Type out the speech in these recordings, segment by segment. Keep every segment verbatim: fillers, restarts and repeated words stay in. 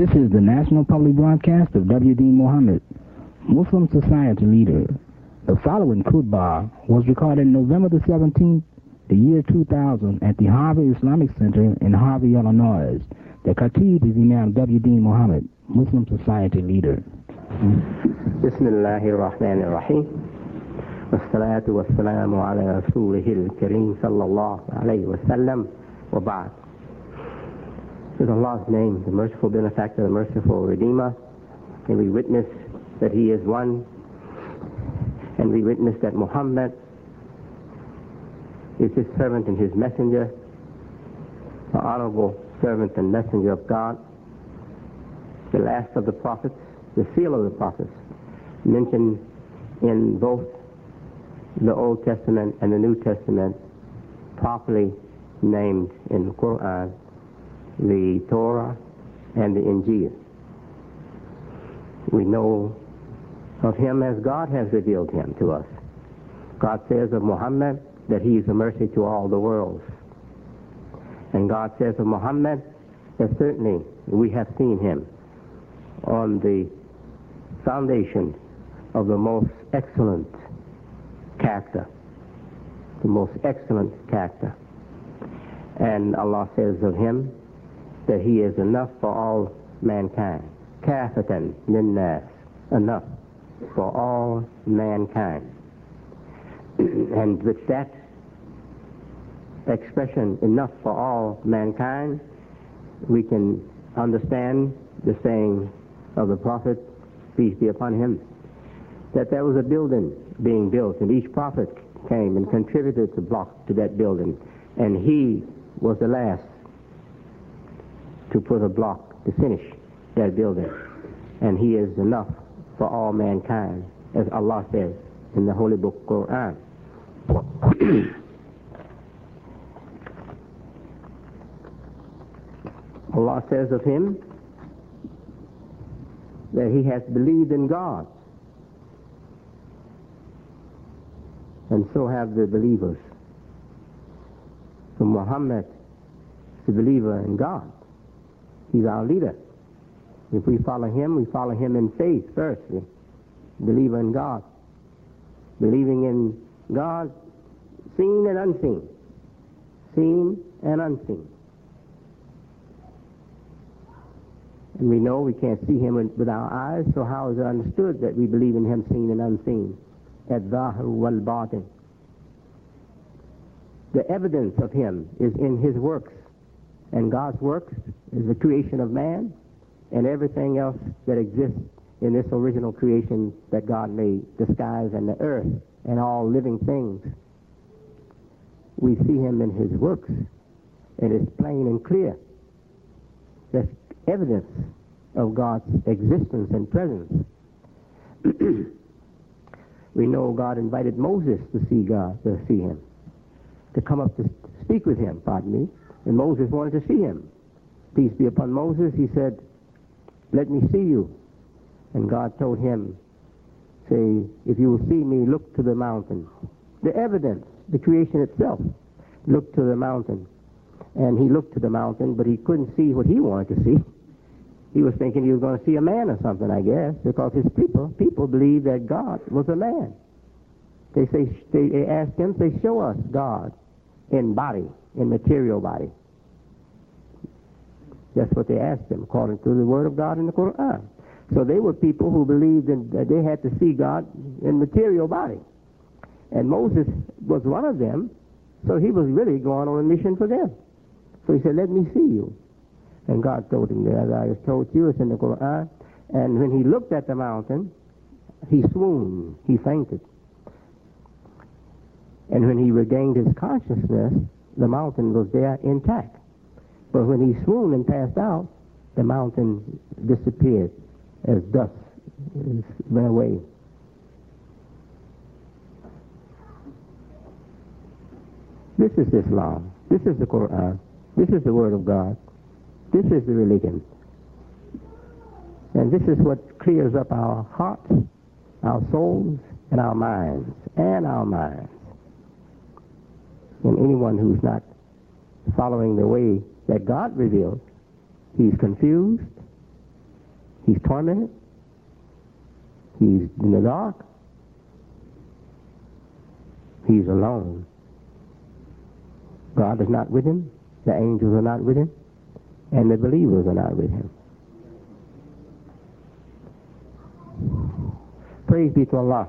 This is the national public broadcast of W D Muhammad, Muslim Society leader. The following khutbah was recorded November the seventeenth, the year two thousand, at the Harvey Islamic Center in Harvey, Illinois. The khatib is Imam W D Muhammad, Muslim Society leader. Bismillahir Rahmanir Rahim. Wassalatu wassalamu ala rasulihil kareem sallallahu alayhi wa sallam wa ba'd. In Allah's name, the merciful benefactor, the merciful redeemer, and we witness that he is one, and we witness that Muhammad is his servant and his messenger, the honorable servant and messenger of God, the last of the prophets, the seal of the prophets, mentioned in both the Old Testament and the New Testament, properly named in the Quran, the Torah and the Injil. We know of him as God has revealed him to us. God says of Muhammad that he is a mercy to all the worlds. And God says of Muhammad that certainly we have seen him on the foundation of the most excellent character, the most excellent character. And Allah says of him that he is enough for all mankind. Kafatan linnas, enough for all mankind. And with that expression, enough for all mankind, we can understand the saying of the Prophet, peace be upon him, that there was a building being built, and each prophet came and contributed to block to that building, and he was the last to put a block to finish that building, and he is enough for all mankind, as Allah says in the Holy Book Quran. Allah says of him that he has believed in God, and so have the believers. So Muhammad is a believer in God. He's our leader. If we follow him, we follow him in faith first. Believer in God. Believing in God, seen and unseen. Seen and unseen. And we know we can't see him with our eyes, so how is it understood that we believe in him seen and unseen? Al-Zahir wal-Batin. The evidence of him is in his works. And God's works is the creation of man and everything else that exists in this original creation that God made, the skies and the earth and all living things. We see him in his works. It is plain and clear. That's evidence of God's existence and presence. We know God invited Moses to see God, to see him, to come up to speak with him, pardon me. And Moses wanted to see him. Peace be upon Moses. He said, let me see you. And God told him, say, if you will see me, look to the mountain. The evidence, the creation itself, look to the mountain. And he looked to the mountain, but he couldn't see what he wanted to see. He was thinking he was going to see a man or something, I guess, because his people, people believed that God was a man. They say, they, they asked him, they show us God in body, in material body. That's what they asked him, according to the Word of God in the Quran. So they were people who believed in, that they had to see God in material body. And Moses was one of them, so he was really going on a mission for them. So he said, let me see you. And God told him, as I have told you, it's in the Quran. And when he looked at the mountain, he swooned, he fainted. And when he regained his consciousness, the mountain was there intact. But when he swooned and passed out, the mountain disappeared as dust went away. This is Islam. This is the Quran. This is the Word of God. This is the religion. And this is what clears up our hearts, our souls, and our minds, and our minds. And anyone who's not following the way that God revealed, he's confused, He's tormented. He's in the dark. He's alone. God is not with him. The angels are not with him. And the believers are not with him. Praise be to Allah,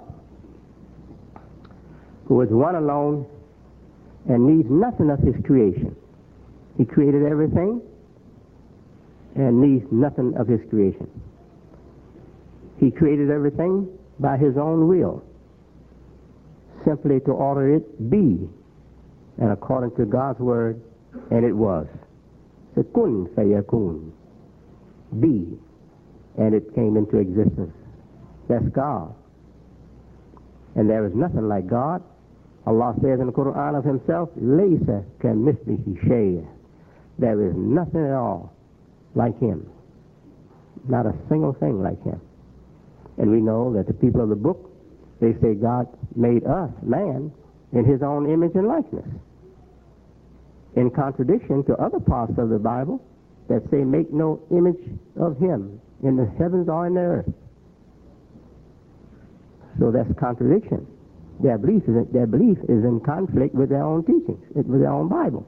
who is one alone and needs nothing of his creation. He created everything and needs nothing of his creation. He created everything by his own will, simply to order it be, and according to God's word, and it was. Kun fayakun, be, and it came into existence. That's God. And there is nothing like God. Allah says in the Quran of himself, Laysa kamithlihi shay'. There is nothing at all like him. Not a single thing like him. And we know that the people of the book, they say God made us, man, in his own image and likeness. In contradiction to other parts of the Bible that say make no image of him in the heavens or in the earth. So that's contradiction. Their belief is, their belief is in conflict with their own teachings, with their own Bible.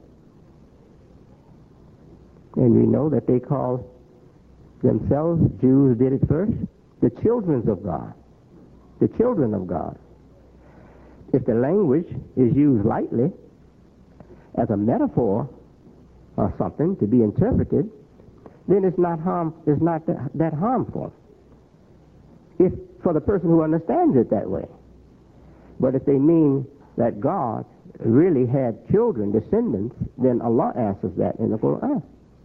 And we know that they call themselves, Jews did it first, the children of God. The children of God. If the language is used lightly as a metaphor or something to be interpreted, then it's not harm, it's not that, that harmful. If for the person who understands it that way. But if they mean that God really had children, descendants, then Allah answers that in the Quran.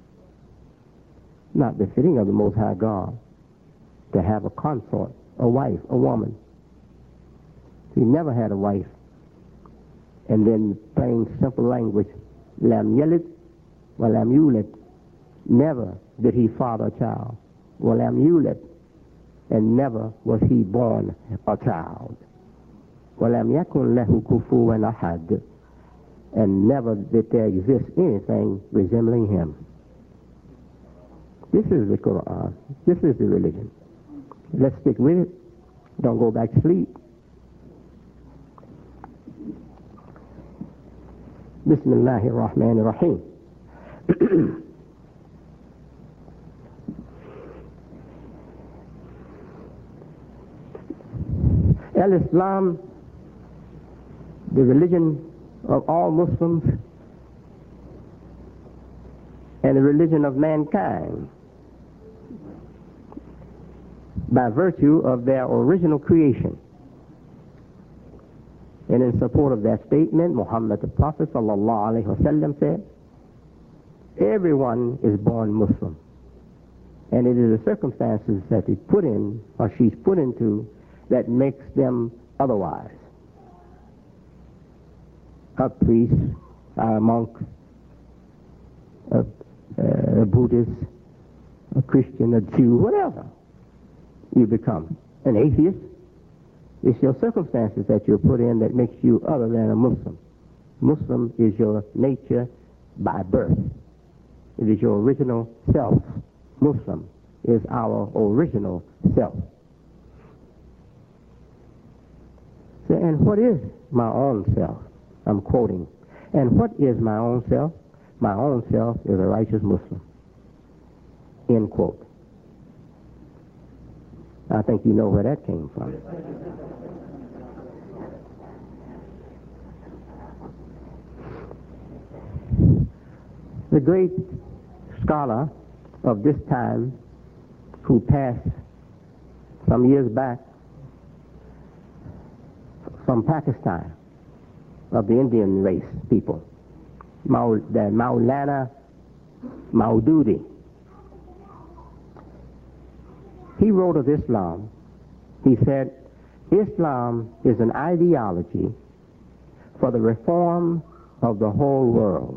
Not befitting of the Most High God to have a consort, a wife, a woman. He never had a wife. And then plain simple language, lam yalid wa lam yulad. Never did he father a child. Wa lam yulad. And never was he born a child. Wa lam yakun lahu kufuwan ahad. And never did there exist anything resembling him. This is the Quran. This is the religion. Let's stick with it. Don't go back to sleep. Bismillahir Rahmanir Rahim. Al-Islam, the religion of all Muslims and the religion of mankind, by virtue of their original creation. And in support of that statement, Muhammad the Prophet sallallahu alaihi wasallam said, everyone is born Muslim. And it is the circumstances that he put in, or she's put into, that makes them otherwise. A priest, a monk, a, a Buddhist, a Christian, a Jew, whatever you become. An atheist. It's your circumstances that you're put in that makes you other than a Muslim. Muslim is your nature by birth. It is your original self. Muslim is our original self. So, and what is my own self? I'm quoting. And what is my own self? My own self is a righteous Muslim. End quote. I think you know where that came from. The great scholar of this time who passed some years back from Pakistan, of the Indian race people, Maul, the Maulana Maududi. He wrote of Islam. He said, Islam is an ideology for the reform of the whole world.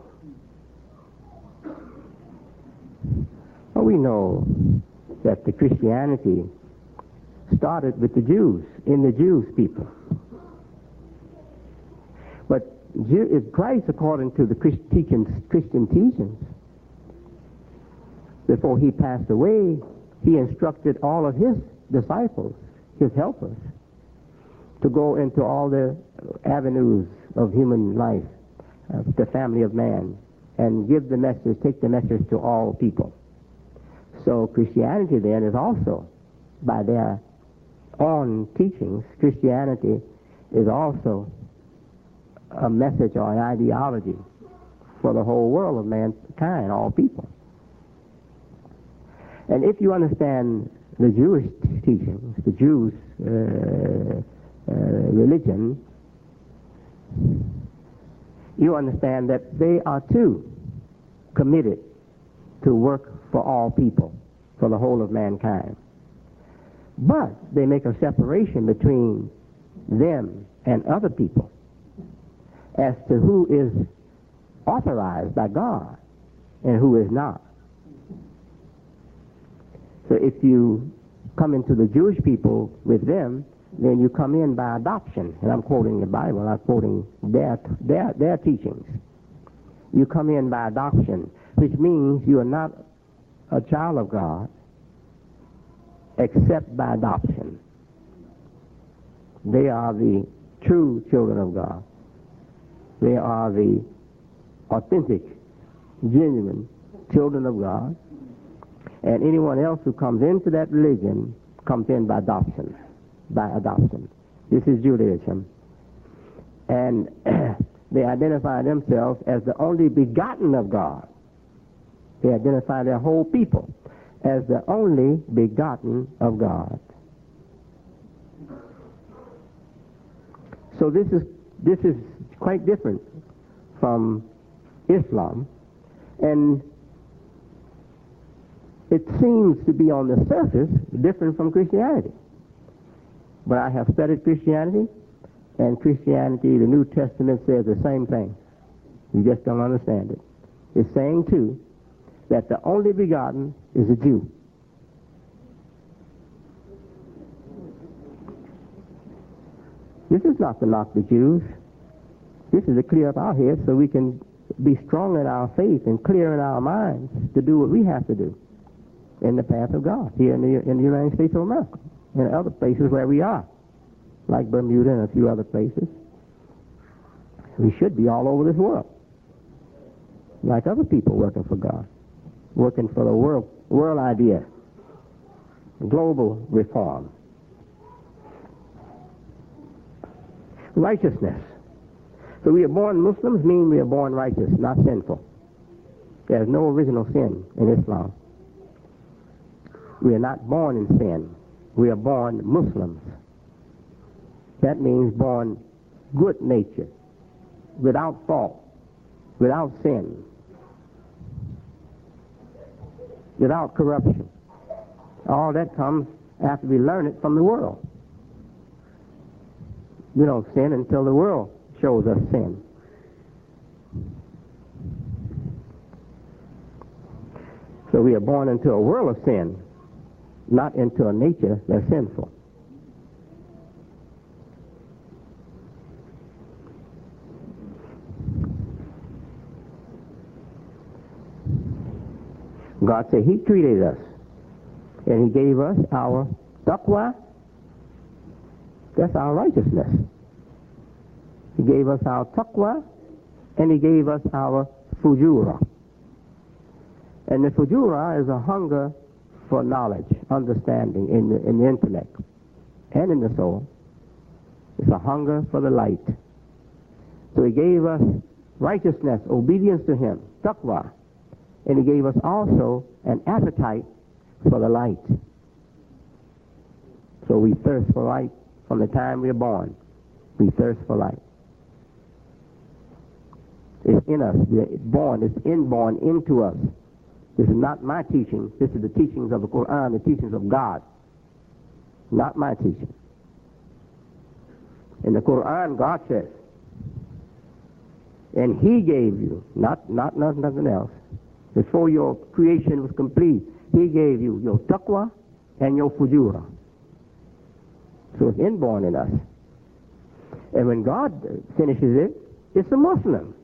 Well, we know that the Christianity started with the Jews, in the Jews people. But Christ, according to the Christian teachings, before he passed away, he instructed all of his disciples, his helpers, to go into all the avenues of human life, uh, the family of man, and give the message, take the message to all people. So Christianity then is also, by their own teachings, Christianity is also a message or an ideology for the whole world of mankind, all people. And if you understand the Jewish teachings, the Jews' uh, uh, religion, you understand that they are too committed to work for all people, for the whole of mankind. But they make a separation between them and other people as to who is authorized by God and who is not. So if you come into the Jewish people with them, then you come in by adoption. And I'm quoting the Bible, I'm quoting their, their, their teachings. You come in by adoption, which means you are not a child of God except by adoption. They are the true children of God. They are the authentic, genuine children of God. And anyone else who comes into that religion comes in by adoption. By adoption. This is Judaism. And they identify themselves as the only begotten of God. They identify their whole people as the only begotten of God. So this is this is quite different from Islam, and it seems to be on the surface different from Christianity. But I have studied Christianity, and Christianity, the New Testament says the same thing. You just don't understand it. It's saying, too, that the only begotten is a Jew. This is not to knock the Jews. This is to clear up our heads so we can be strong in our faith and clear in our minds to do what we have to do in the path of God here in the, in the United States of America and other places where we are, like Bermuda and a few other places. We should be all over this world, like other people working for God, working for the world, world idea, global reform. Righteousness. So we are born Muslims, mean we are born righteous, not sinful. There's no original sin in Islam. We are not born in sin. We are born Muslims. That means born good nature, without fault, without sin, without corruption. All that comes after we learn it from the world. We don't sin until the world shows us sin. So we are born into a world of sin, not into a nature that's sinful. God said He created us, and He gave us our taqwa. That's our righteousness. He gave us our taqwa, and He gave us our fujura. And the fujura is a hunger for knowledge, understanding in the, in the intellect and in the soul. It's a hunger for the light. So He gave us righteousness, obedience to Him, taqwa. And He gave us also an appetite for the light. So we thirst for light from the time we are born. We thirst for light. It's in us. We're born. It's inborn into us. This is not my teaching. This is the teachings of the Quran, the teachings of God. Not my teaching. In the Quran, God says, and He gave you, not, not nothing else, before your creation was complete, He gave you your taqwa and your fujura. So it's inborn in us. And when God finishes it, it's a Muslim.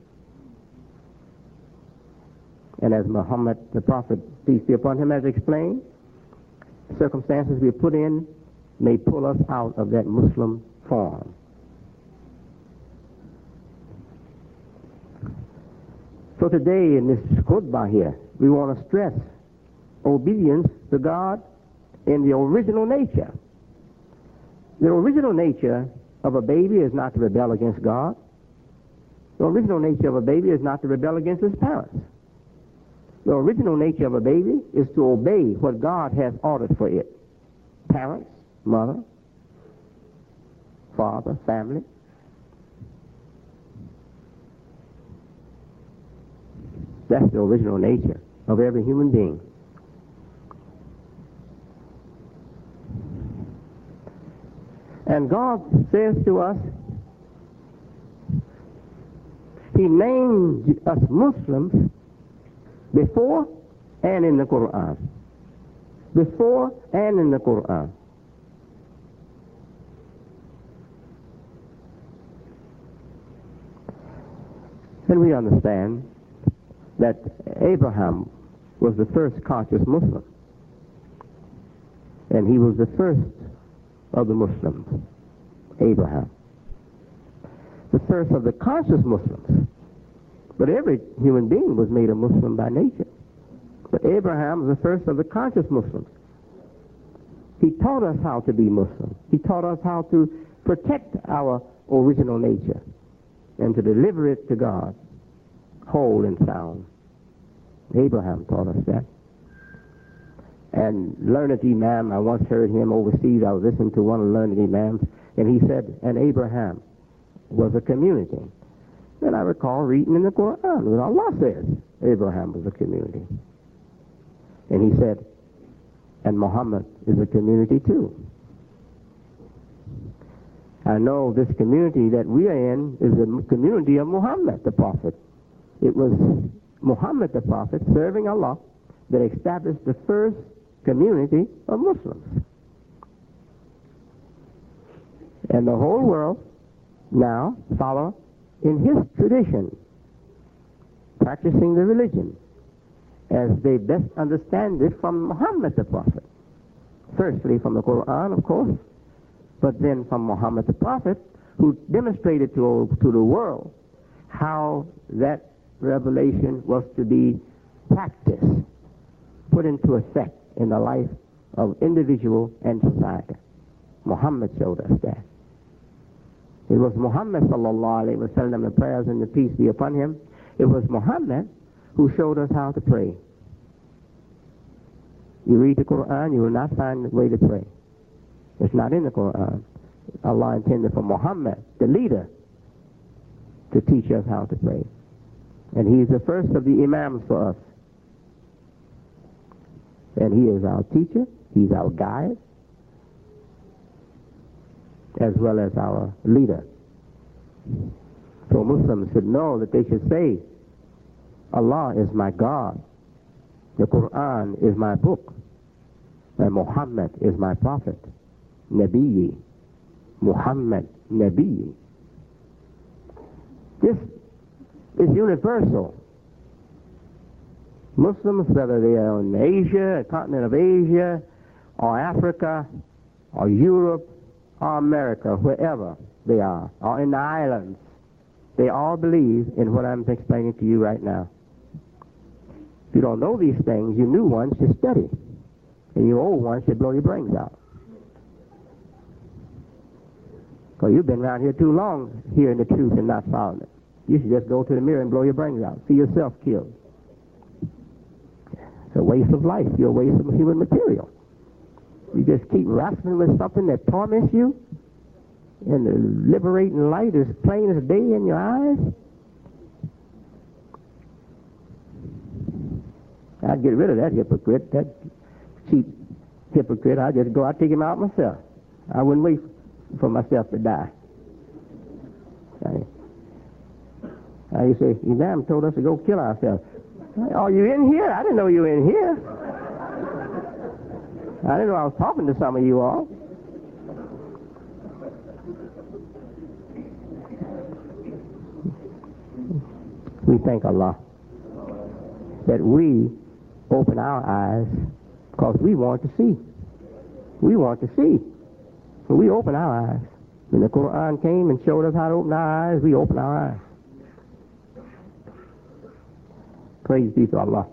And as Muhammad, the Prophet, peace be upon him, has explained, circumstances we're put in may pull us out of that Muslim form. So today in this khutbah here, we want to stress obedience to God in the original nature. The original nature of a baby is not to rebel against God. The original nature of a baby is not to rebel against his parents. The original nature of a baby is to obey what God has ordered for it. Parents, mother, father, family. That's the original nature of every human being. And God says to us, He named us Muslims before and in the Quran. Before and in the Quran. And we understand that Abraham was the first conscious Muslim. And he was the first of the Muslims, Abraham. The first of the conscious Muslims. But every human being was made a Muslim by nature. But Abraham was the first of the conscious Muslims. He taught us how to be Muslim. He taught us how to protect our original nature and to deliver it to God, whole and sound. Abraham taught us that. And learned Imam, I once heard him overseas. I was listening to one of the learned Imams, and he said, and Abraham was a community. Then I recall reading in the Quran what Allah says Abraham was a community. And he said, and Muhammad is a community too. I know this community that we are in is the community of Muhammad the Prophet. It was Muhammad the Prophet serving Allah that established the first community of Muslims. And the whole world now follow in his tradition, practicing the religion as they best understand it from Muhammad the Prophet. Firstly from the Quran, of course, but then from Muhammad the Prophet, who demonstrated to, to the world how that revelation was to be practiced, put into effect in the life of individual and society. Muhammad showed us that. It was Muhammad sallallahu alayhi wa sallam, the prayers and the peace be upon him. It was Muhammad who showed us how to pray. You read the Quran, you will not find the way to pray. It's not in the Quran. Allah intended for Muhammad, the leader, to teach us how to pray. And he is the first of the Imams for us. And he is our teacher, he's our guide, as well as our leader. So Muslims should know that they should say, Allah is my God, the Quran is my book, and Muhammad is my prophet. Nabi, Muhammad, Nabi. This is universal. Muslims, whether they are in Asia, the continent of Asia, or Africa, or Europe, or America, wherever they are, or in the islands, they all believe in what I'm explaining to you right now. If you don't know these things, you new ones should study, and you old ones should blow your brains out. Because you've been around here too long hearing the truth and not following it. You should just go to the mirror and blow your brains out. See yourself killed. It's a waste of life. You're a waste of human material. You just keep wrestling with something that torments you, and the liberating light is plain as day in your eyes. I'd get rid of that hypocrite, that cheap hypocrite. I'd just go, I'd take him out myself. I wouldn't wait for myself to die. I used to say, Imam told us to go kill ourselves. Are you in here? I didn't know you were in here. I didn't know I was talking to some of you all. We thank Allah that we open our eyes because we want to see. We want to see. So we open our eyes. When the Quran came and showed us how to open our eyes, we open our eyes. Praise be to Allah.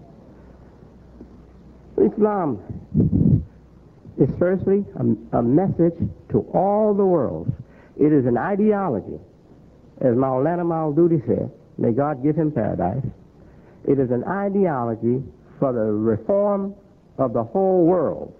Islam is firstly a, a message to all the world. It is an ideology. As Maulana Maududi said, may God give him paradise, it is an ideology for the reform of the whole world.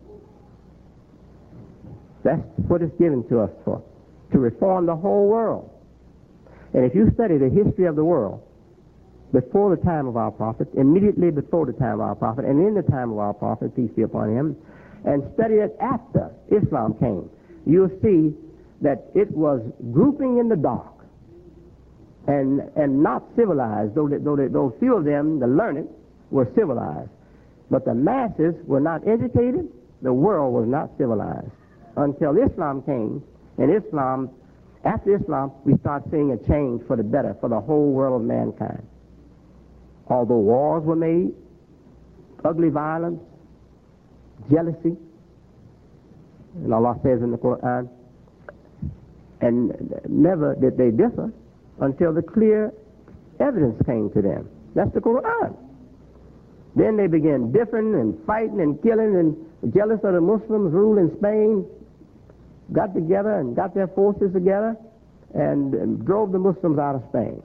That's what it's given to us for, to reform the whole world. And if you study the history of the world, before the time of our prophet, immediately before the time of our prophet, and in the time of our prophet, peace be upon him, and study it after Islam came, you'll see that it was grouping in the dark and and not civilized, though, they, though, they, though few of them, the learned, were civilized. But the masses were not educated, the world was not civilized. Until Islam came, and Islam, after Islam, we start seeing a change for the better for the whole world of mankind. Although wars were made, ugly violence, jealousy, and Allah says in the Quran, and never did they differ until the clear evidence came to them. That's the Quran. Then they began differing and fighting and killing and jealous of the Muslims rule in Spain, got together and got their forces together and, and drove the Muslims out of Spain.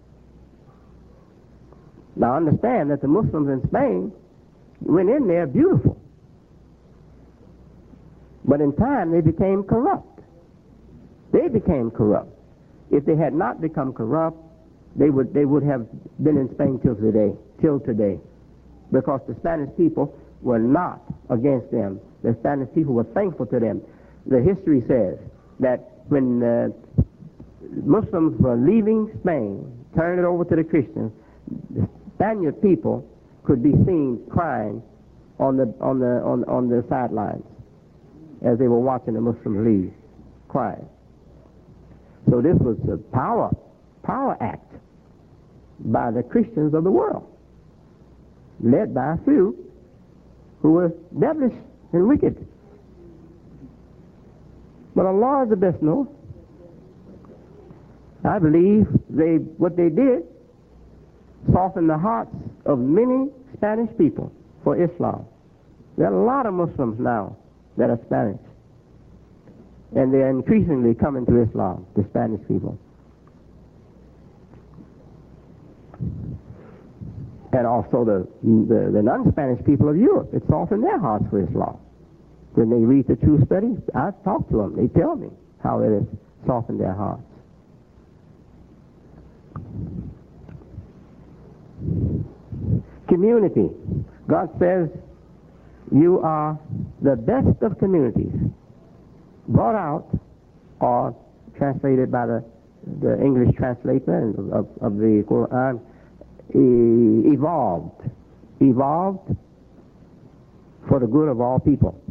Now understand that the Muslims in Spain went in there beautiful. But in time they became corrupt. They became corrupt. If they had not become corrupt, they would they would have been in Spain till today, till today. Because the Spanish people were not against them. The Spanish people were thankful to them. The history says that when uh, Muslims were leaving Spain, turning it over to the Christians, the Spaniard people could be seen crying on the on the on on the sidelines as they were watching the Muslims leave, crying. So this was a power power act by the Christians of the world, led by a few who were devilish and wicked. But Allah is the best knower. I believe they what they did softened the hearts of many Spanish people for Islam. There are a lot of Muslims now that are Spanish, and they are increasingly coming to Islam, the Spanish people. And also the, the, the non-Spanish people of Europe, it softened their hearts for Islam. When they read the true studies, I talk to them, they tell me how it has softened their hearts. Community. God says, you are the best of communities. Brought out, or translated by the, the English translator of, of the Quran, e- evolved. Evolved for the good of all people.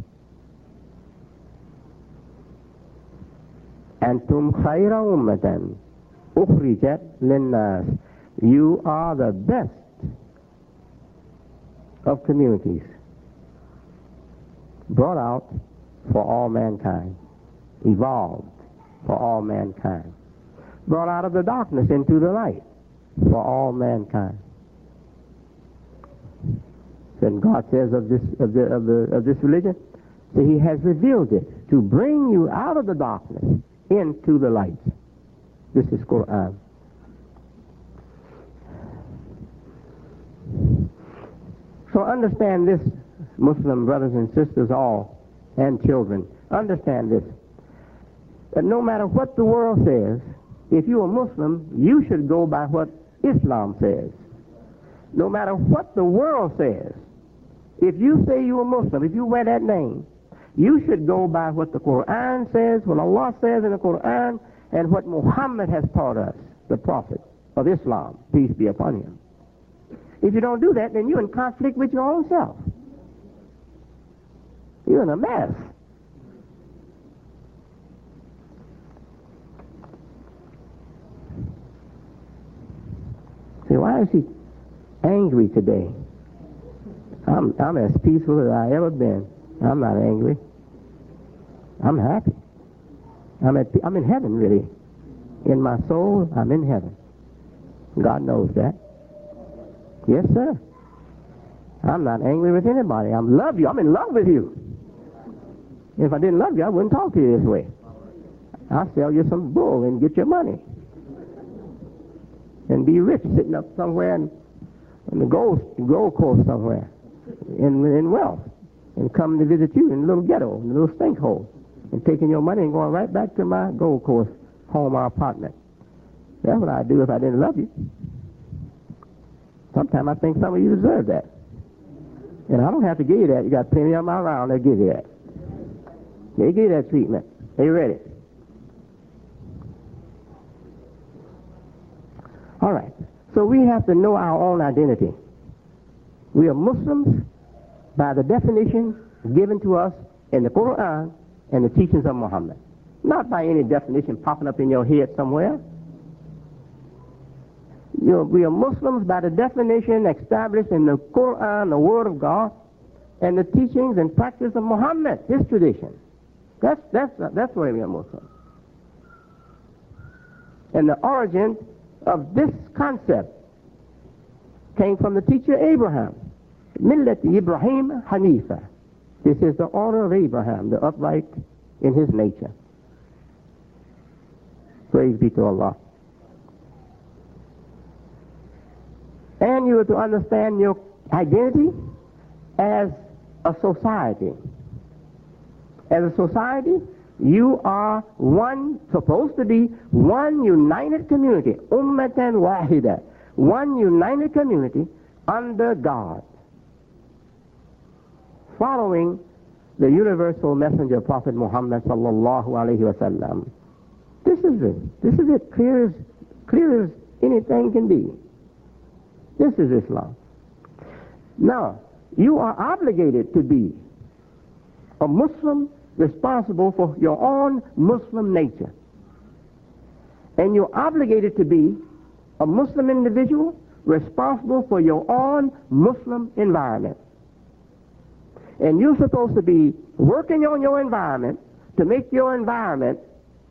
Antum khayra ummatan ukhrijat linnas. You are the best of communities, brought out for all mankind, evolved for all mankind, brought out of the darkness into the light for all mankind. Then God says of this of the of the of this religion, that He has revealed it to bring you out of the darkness into the light. This is Quran. So understand this, Muslim brothers and sisters all, and children. Understand this, that no matter what the world says, if you're a Muslim, you should go by what Islam says. No matter what the world says, if you say you're a Muslim, if you wear that name, you should go by what the Quran says, what Allah says in the Quran, and what Muhammad has taught us, the Prophet of Islam, peace be upon him. If you don't do that, then you're in conflict with your own self. You're in a mess. See, why is he angry today? I'm, I'm as peaceful as I ever been. I'm not angry. I'm happy. I'm, at, I'm in heaven, really. In my soul, I'm in heaven. God knows that. Yes, sir. I'm not angry with anybody. I love you. I'm in love with you. If I didn't love you, I wouldn't talk to you this way. I'll sell you some bull and get your money. And be rich sitting up somewhere in, in the gold, gold coast somewhere in, in wealth. And come to visit you in a little ghetto, in a little stink hole. And taking your money and going right back to my Gold Coast home or apartment. That's what I'd do if I didn't love you. Sometimes I think some of you deserve that. And I don't have to give you that. You got plenty of them around that give you that. They give you that treatment. They ready. All right. So we have to know our own identity. We are Muslims by the definition given to us in the Quran and the teachings of Muhammad. Not by any definition popping up in your head somewhere. You know, we are Muslims by the definition established in the Quran, the Word of God, and the teachings and practice of Muhammad, his tradition. That's, that's, that's why we are Muslims. And the origin of this concept came from the teacher Abraham. Millat Ibrahim Hanifa. This is the order of Abraham, the upright in his nature. Praise be to Allah. And you are to understand your identity as a society. As a society, you are one, supposed to be one united community, ummatan wahida, one united community under God, following the universal messenger Prophet Muhammad sallallahu alaihi wasallam. This is it. This is it, clear as, clear as anything can be. This is Islam. Now, you are obligated to be a Muslim responsible for your own Muslim nature. And you're obligated to be a Muslim individual responsible for your own Muslim environment. And you're supposed to be working on your environment to make your environment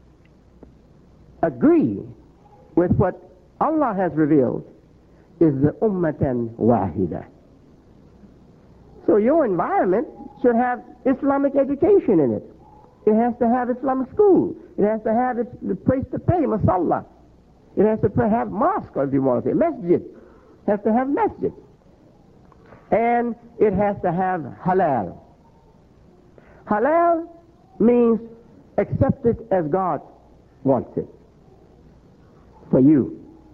agree with what Allah has revealed is the ummatan wahida. So your environment should have Islamic education in it. It has to have Islamic school. It has to have its, the place to pray, masalla. It has to have mosque, or if you want to say, masjid. It has to have masjid. And it has to have halal. Halal means accepted as God wants it for you.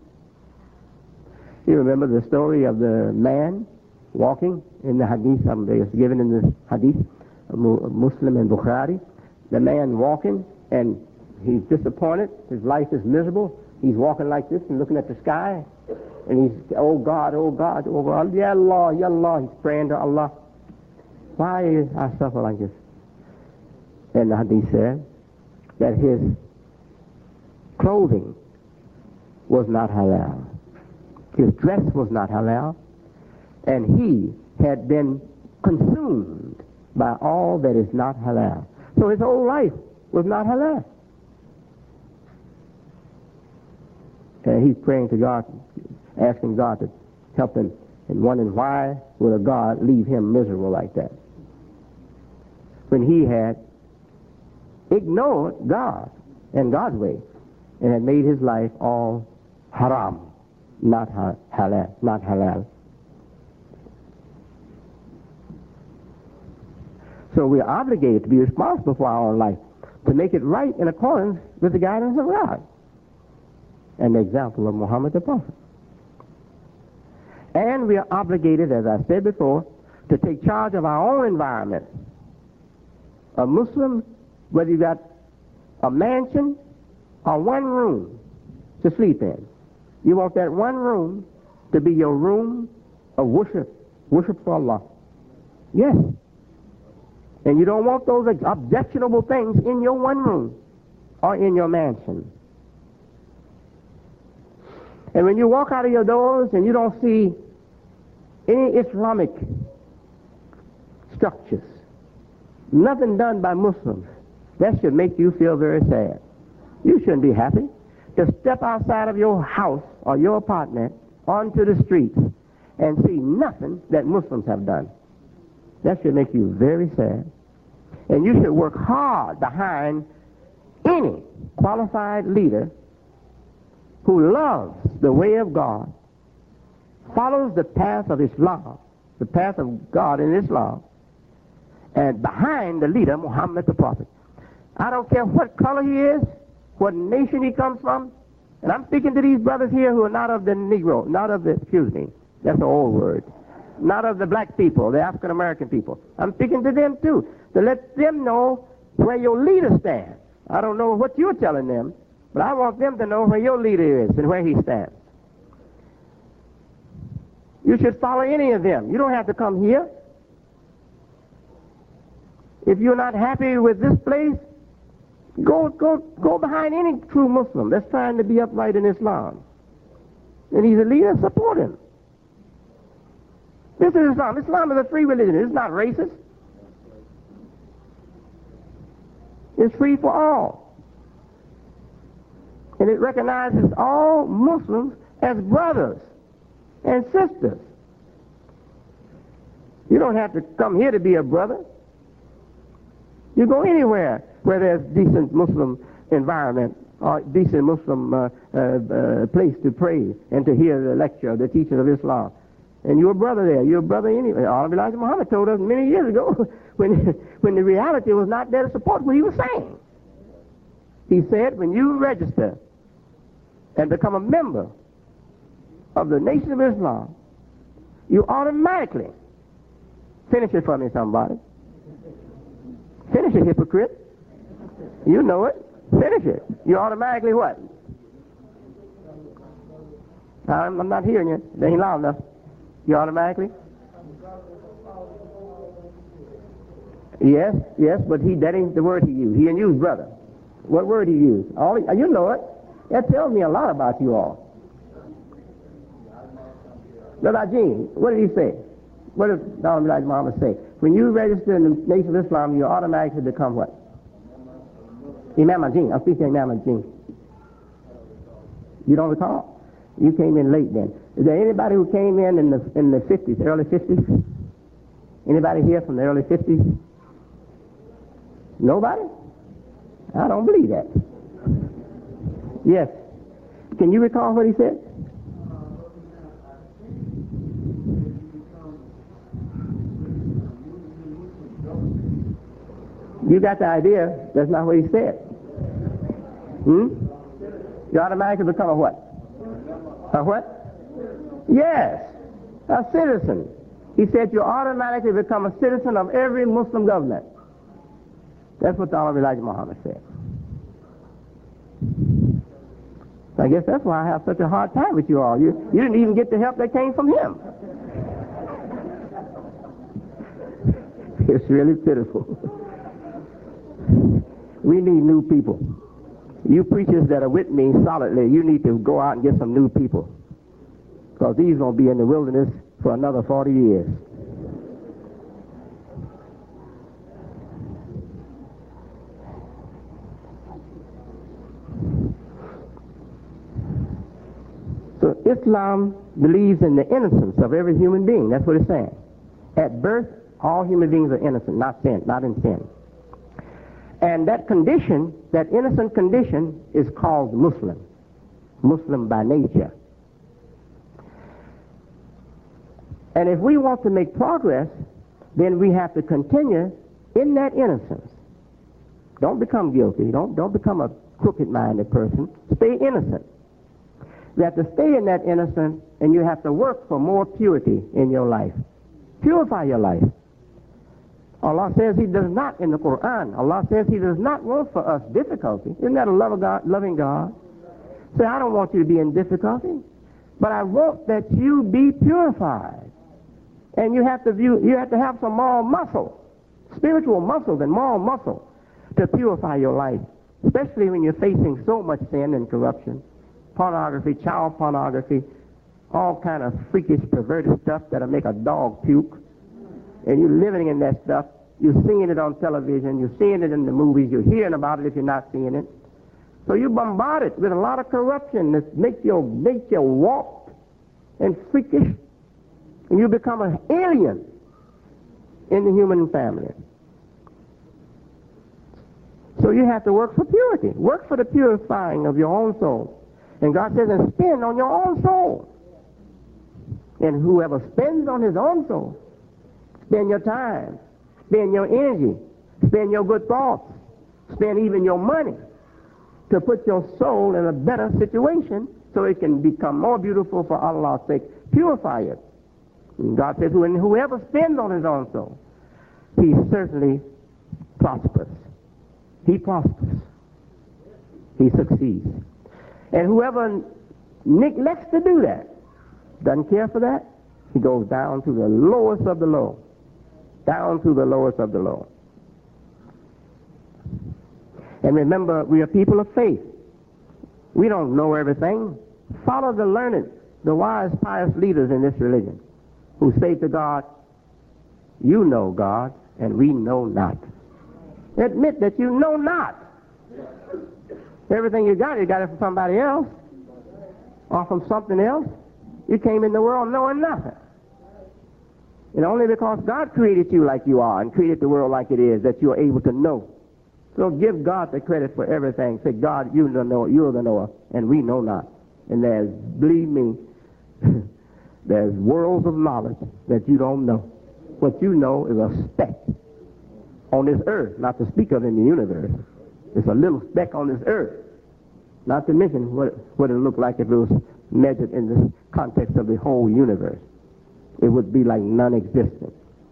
You remember the story of the man walking in the hadith, um, it's given in the hadith, Muslim and Bukhari. The man walking, and he's disappointed. His life is miserable. He's walking like this and looking at the sky. And he's, oh God, oh God, oh God, Ya Allah, Ya Allah. He's praying to Allah. Why is I suffer like this? And the hadith said that his clothing was not halal. His dress was not halal. And he had been consumed by all that is not halal. So his whole life was not halal. And he's praying to God, asking God to help him, and wondering why would a God leave him miserable like that when he had ignored God and God's way and had made his life all haram, not halal, not halal. So we are obligated to be responsible for our own life, to make it right in accordance with the guidance of God and the example of Muhammad the Prophet. And we are obligated, as I said before, to take charge of our own environment. A Muslim, whether you got a mansion or one room to sleep in, you want that one room to be your room of worship, worship for Allah. Yes. And you don't want those objectionable things in your one room or in your mansion. And when you walk out of your doors and you don't see any Islamic structures, nothing done by Muslims. That should make you feel very sad. You shouldn't be happy to step outside of your house or your apartment onto the streets and see nothing that Muslims have done. That should make you very sad. And you should work hard behind any qualified leader who loves the way of God, follows the path of Islam, the path of God in Islam, and behind the leader, Muhammad the Prophet. I don't care what color he is, what nation he comes from, and I'm speaking to these brothers here who are not of the Negro, not of the, excuse me, that's an old word, not of the black people, the African American people. I'm speaking to them too, to let them know where your leader stands. I don't know what you're telling them, but I want them to know where your leader is and where he stands. You should follow any of them. You don't have to come here. If you're not happy with this place, go go go behind any true Muslim that's trying to be upright in Islam. And he's a leader, support him. This is Islam. Islam is a free religion. It's not racist. It's free for all. And it recognizes all Muslims as brothers and sisters. You don't have to come here to be a brother. You go anywhere where there's decent Muslim environment or decent Muslim uh, uh, uh, place to pray and to hear the lecture, the teaching of Islam. And you're a brother there. You're a brother anyway. All Elijah Muhammad told us many years ago when, when the reality was not there to support what he was saying. He said, when you register and become a member of the Nation of Islam, you automatically, finish it for me, somebody. Finish it, hypocrite. You know it. Finish it. You automatically what? I'm, I'm not hearing you. They ain't loud enough. You automatically? Yes, yes, but he that ain't the word he used. He didn't use brother. What word he used? All he, you know it. That tells me a lot about you all. Brother Gene, what did he say? What did Donald Elijah Muhammad say? When you register in the Nation of Islam, you automatically become what? Imam Ajin. I'm speaking to Imam Ajin. You don't recall? You came in late then. Is there anybody who came in in the in the fifties, early fifties? Anybody here from the early fifties? Nobody? I don't believe that. Yes. Can you recall what he said? You got the idea. That's not what he said. Hmm? You automatically become a what? A what? Yes, a citizen. He said you automatically become a citizen of every Muslim government. That's what the Honorable Elijah Muhammad said. I guess that's why I have such a hard time with you all. You, you didn't even get the help that came from him. It's really pitiful. We need new people. You preachers that are with me solidly, you need to go out and get some new people. Because these are going to be in the wilderness for another forty years. So Islam believes in the innocence of every human being. That's what it's saying. At birth, all human beings are innocent, not sin, not in sin. And that condition, that innocent condition, is called Muslim. Muslim by nature. And if we want to make progress, then we have to continue in that innocence. Don't become guilty. Don't, don't become a crooked-minded person. Stay innocent. You have to stay in that innocence, and you have to work for more purity in your life. Purify your life. Allah says he does not in the Quran. Allah says he does not want for us difficulty. Isn't that a love of God, loving God? Say, I don't want you to be in difficulty, but I want that you be purified. And you have to view, you have to have some moral muscle, spiritual muscle and moral muscle to purify your life, especially when you're facing so much sin and corruption, pornography, child pornography, all kind of freakish, perverted stuff that'll make a dog puke. And you're living in that stuff, You're seeing it on television. You're seeing it in the movies. You're hearing about it if you're not seeing it. So you're bombarded with a lot of corruption that makes your, makes your walk and freakish. And you become an alien in the human family. So you have to work for purity. Work for the purifying of your own soul. And God says, and spend on your own soul. And whoever spends on his own soul, spend your time, spend your energy, spend your good thoughts, spend even your money to put your soul in a better situation so it can become more beautiful for Allah's sake. Purify it. And God says, and whoever spends on his own soul, he certainly prospers. He prospers. He succeeds. And whoever neglects to do that, doesn't care for that, he goes down to the lowest of the low. Down to the lowest of the low. And remember, we are people of faith. We don't know everything. Follow the learned, the wise, pious leaders in this religion who say to God, you know God, and we know not. Admit that you know not. Everything you got, you got it from somebody else or from something else. You came in the world knowing nothing. And only because God created you like you are and created the world like it is that you are able to know. So give God the credit for everything. Say, God, you the knower, you're the knower, and we know not. And there's, believe me, there's worlds of knowledge that you don't know. What you know is a speck on this earth, not to speak of in the universe. It's a little speck on this earth. Not to mention what, what it looked like if it was measured in the context of the whole universe. It would be like non-existent.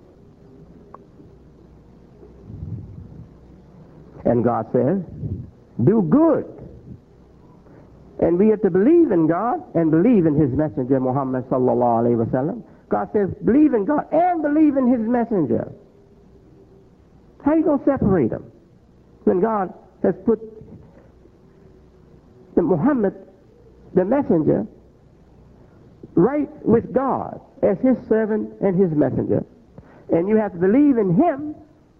And God says, do good. And we have to believe in God and believe in his messenger, Muhammad sallallahu alayhi wa sallam. God says, believe in God and believe in his messenger. How are you going to separate them? When God has put the Muhammad, the messenger, right with God as his servant and his messenger. And you have to believe in him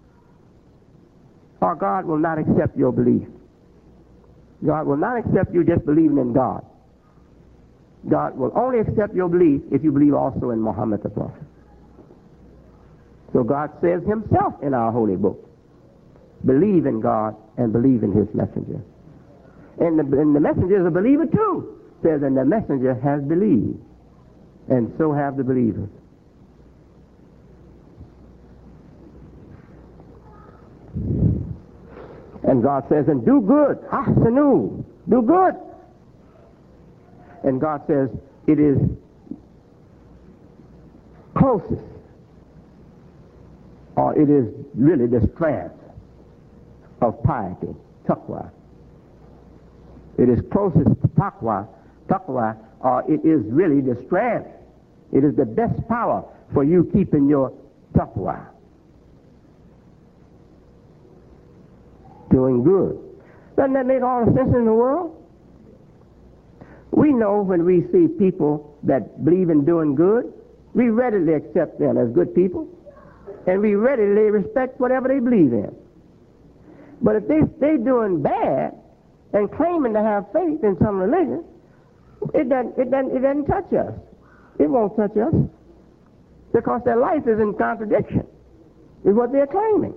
or God will not accept your belief. God will not accept you just believing in God. God will only accept your belief if you believe also in Muhammad the Prophet. So God says himself in our holy book, believe in God and believe in his messenger. And the, and the messenger is a believer too. Says, and the messenger has believed, and so have the believers. And God says, and do good, ahsanu, do good. And God says, it is closest, or it is really the strength of piety, taqwa. It is closest to taqwa, taqwa, or it is really the strength. It is the best power for you keeping your taqwa. Doing good. Doesn't that make all the sense in the world? We know when we see people that believe in doing good, we readily accept them as good people, and we readily respect whatever they believe in. But if they stay doing bad and claiming to have faith in some religion, it doesn't, it doesn't, it doesn't touch us. It won't touch us because their life is in contradiction with what they're claiming.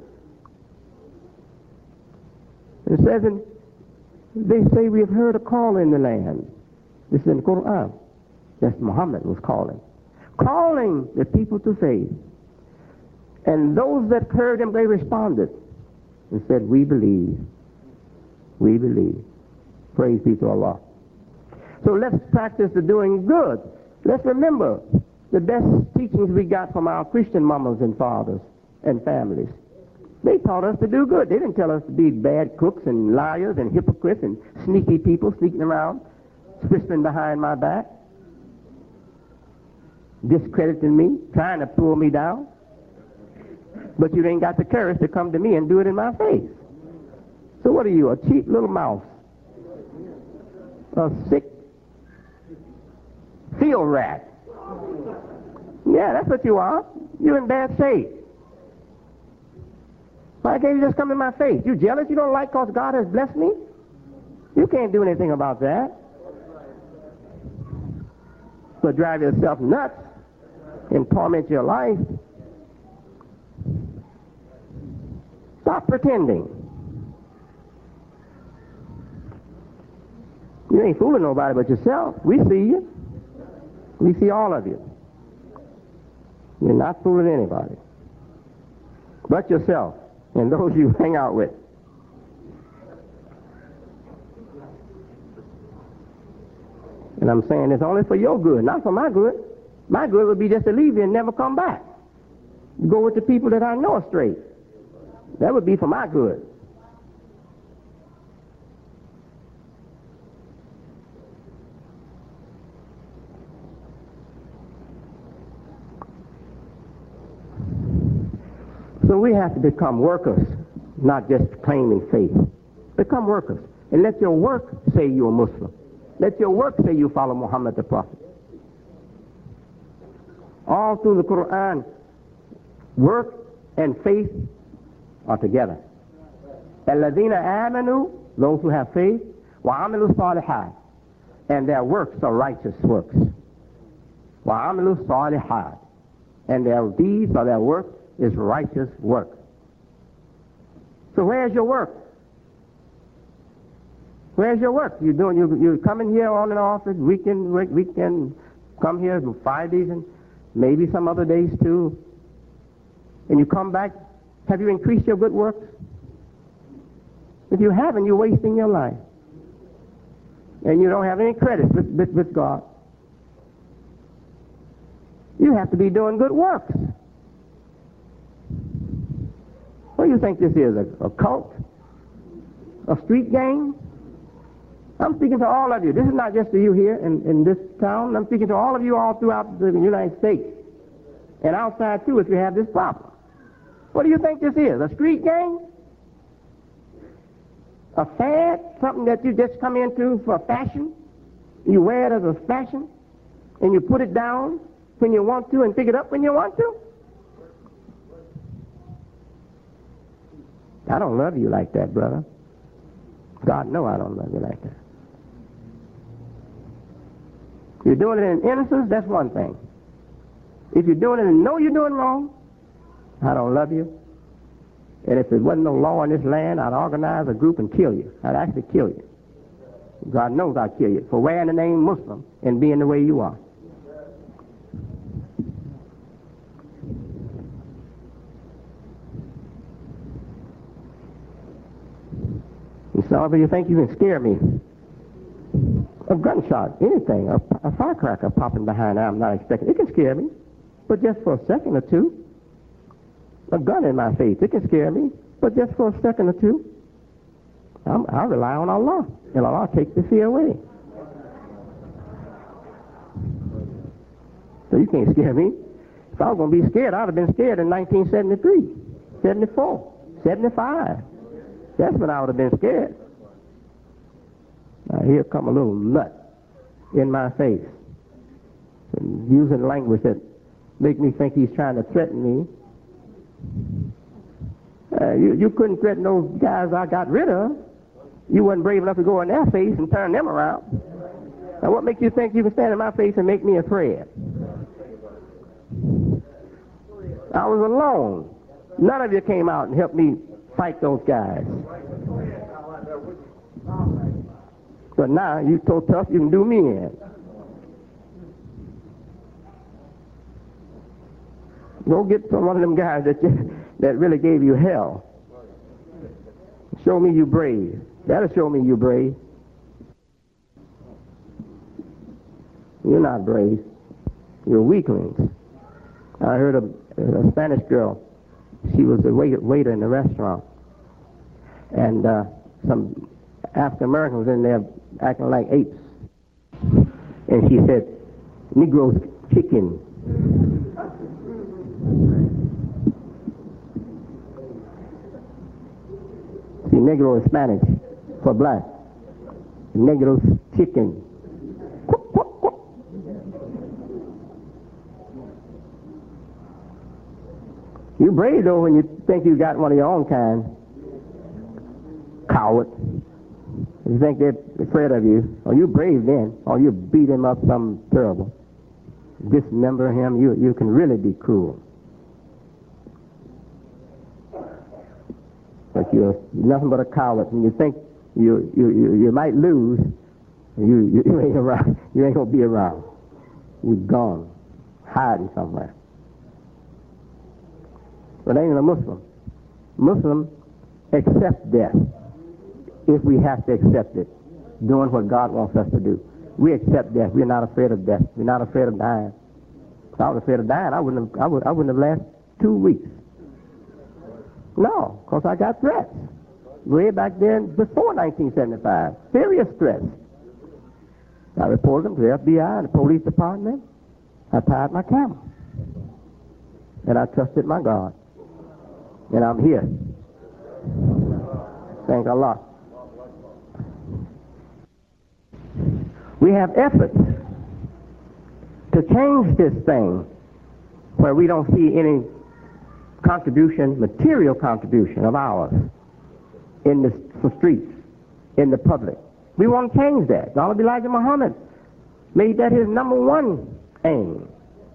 It says, in, they say we have heard a call in the land. This is in the Quran. That's Muhammad was calling. Calling the people to faith. And those that heard him, they responded and said, we believe. We believe. Praise be to Allah. So let's practice the doing good. Let's remember the best teachings we got from our Christian mamas and fathers and families. They taught us to do good. They didn't tell us to be bad cooks and liars and hypocrites and sneaky people sneaking around, whispering behind my back, discrediting me, trying to pull me down. But you ain't got the courage to come to me and do it in my face. So what are you, a cheap little mouse? A sick field rat? Yeah, that's what you are. You're in bad shape. Why can't you just come in my face? You jealous? You don't like because God has blessed me? You can't do anything about that. But drive yourself nuts and torment your life. Stop pretending. You ain't fooling nobody but yourself. We see you. We see all of you. You're not fooling anybody but yourself and those you hang out with. And I'm saying it's only for your good, not for my good. My good would be just to leave you and never come back. Go with the people that I know are straight. That would be for my good. So we have to become workers, not just claiming faith. Become workers. And let your work say you're a Muslim. Let your work say you follow Muhammad the Prophet. All through the Quran, work and faith are together. الَّذِينَ آمَنُوا, those who have faith, وَعَمِلُوا الصَّالِحَاتِ, and their works are righteous works. وَعَمِلُوا الصَّالِحَاتِ, and their deeds or their work is righteous work. So where's your work? Where's your work? You doing? You you coming here on and off this weekend? Weekend, come here Fridays and maybe some other days too. And you come back. Have you increased your good works? If you haven't, you're wasting your life, and you don't have any credit with, with, with God. You have to be doing good works. What do you think this is? A, a cult? A street gang? I'm speaking to all of you. This is not just to you here in, in this town. I'm speaking to all of you all throughout the United States. And outside too if you have this problem. What do you think this is? A street gang? A fad? Something that you just come into for fashion? You wear it as a fashion? And you put it down when you want to and pick it up when you want to? I don't love you like that, brother. God knows I don't love you like that. If you're doing it in innocence, that's one thing. If you're doing it and know you're doing wrong, I don't love you. And if there wasn't no law in this land, I'd organize a group and kill you. I'd actually kill you. God knows I'd kill you for wearing the name Muslim and being the way you are. And some of you think you can scare me. A gunshot, anything, a, a firecracker popping behind, I'm not expecting. It can scare me, but just for a second or two. A gun in my face, it can scare me, but just for a second or two. I'm, I rely on Allah, and Allah takes the fear away. So you can't scare me. If I was going to be scared, I'd have been scared in nineteen seventy-three, seventy-four, seventy-five. That's when I would have been scared. Now here come a little nut in my face, and using language that make me think he's trying to threaten me. Uh, you, you couldn't threaten those guys I got rid of. You wasn't brave enough to go in their face and turn them around. Now what makes you think you can stand in my face and make me afraid? I was alone. None of you came out and helped me fight those guys. But now you so tough you can do me in. Go get some one of them guys that you, that really gave you hell. Show me you brave. That'll show me you brave. You're not brave. You're weaklings. I heard of a Spanish girl. She was a waiter, waiter in the restaurant. And uh, some African Americans in there acting like apes. And she said, Negroes chicken. See, Negro is Spanish for black. Negroes chicken. You brave, though, when you think you got one of your own kind. Coward. You think they're afraid of you. Or you brave then. Or you beat him up something terrible. Dismember him. You, you can really be cruel. But you're nothing but a coward. And you think you, you, you, you might lose. You, you, you ain't around. You ain't going to be around. You're gone. Hiding somewhere. But ain't a Muslim. Muslim accept death if we have to accept it, doing what God wants us to do. We accept death. We're not afraid of death. We're not afraid of dying. If I was afraid of dying, I wouldn't have, I would, I wouldn't have lasted two weeks. No, because I got threats. Way back then, before nineteen seventy-five. Serious threats. I reported them to the F B I and the police department. I tied my camel. And I trusted my God. And I'm here. Thank Allah. We have efforts to change this thing where we don't see any contribution, material contribution of ours in the streets, in the public. We want to change that. Donald Elijah Muhammad made that his number one aim.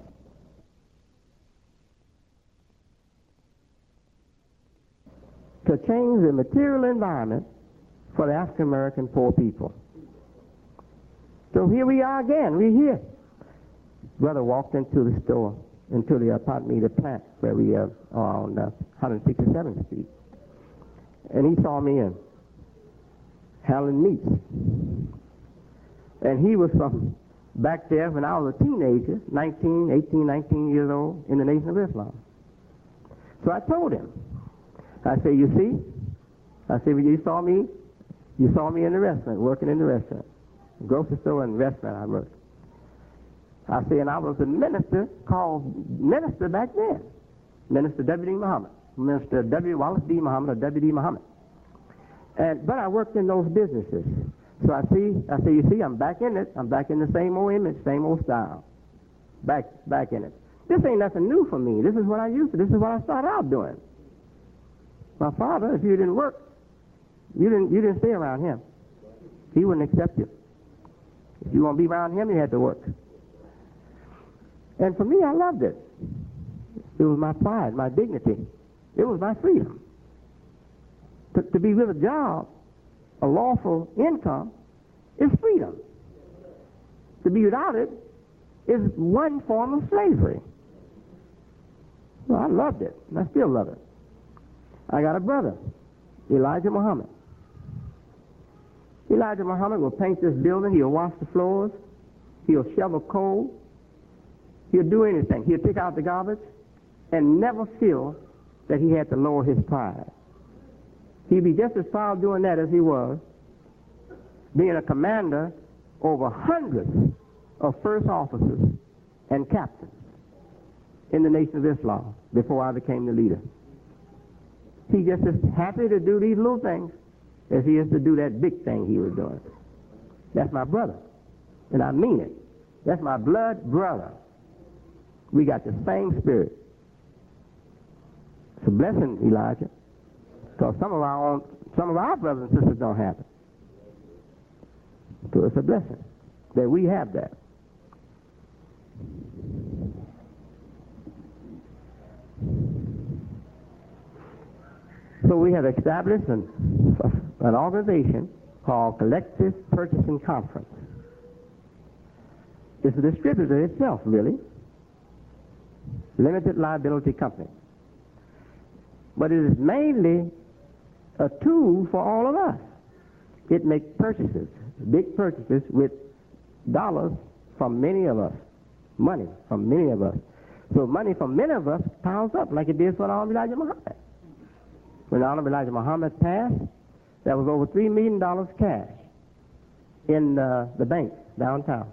To change the material environment for the African American poor people. So here we are again. We're here. Brother walked into the store, into the apartment, the plant where we are on uh, one sixty-seventh Street. And he saw me in Helen Meats. And he was from back there when I was a teenager, nineteen, eighteen, nineteen years old, in the Nation of Islam. So I told him, I said, you see, I said, when you saw me, you saw me in the restaurant, working in the restaurant. Grocery store and restaurant I worked. I said, and I was a minister called minister back then. Minister W D Muhammad. Minister W. Wallace D. Muhammad or W D Muhammad. And, but I worked in those businesses. So I see, I say, you see, I'm back in it. I'm back in the same old image, same old style. Back, back in it. This ain't nothing new for me. This is what I used to. This is what I started out doing. My father, if you didn't work, you didn't, you didn't stay around him. He wouldn't accept you. If you want to be around him, you had to work. And for me, I loved it. It was my pride, my dignity. It was my freedom. To, to be with a job, a lawful income, is freedom. To be without it is one form of slavery. Well, I loved it, and I still love it. I got a brother, Elijah Muhammad. Elijah Muhammad will paint this building. He'll wash the floors. He'll shovel coal. He'll do anything. He'll pick out the garbage and never feel that he had to lower his pride. He'd be just as proud doing that as he was being a commander over hundreds of first officers and captains in the Nation of Islam before I became the leader. He's just as happy to do these little things as he is to do that big thing he was doing. That's my brother. And I mean it. That's my blood brother. We got the same spirit. It's a blessing, Elijah. Because some of our own, some of our brothers and sisters don't have it. So it's a blessing that we have that. So we have established an, an organization called Collective Purchasing Conference. It's a distributor itself, really. Limited liability company. But it is mainly a tool for all of us. It makes purchases, big purchases with dollars from many of us, money from many of us. So money from many of us piles up like it did for Honorable Elijah Muhammad. When Honorable Elijah Muhammad passed, there was over three million dollars cash in uh, the bank downtown.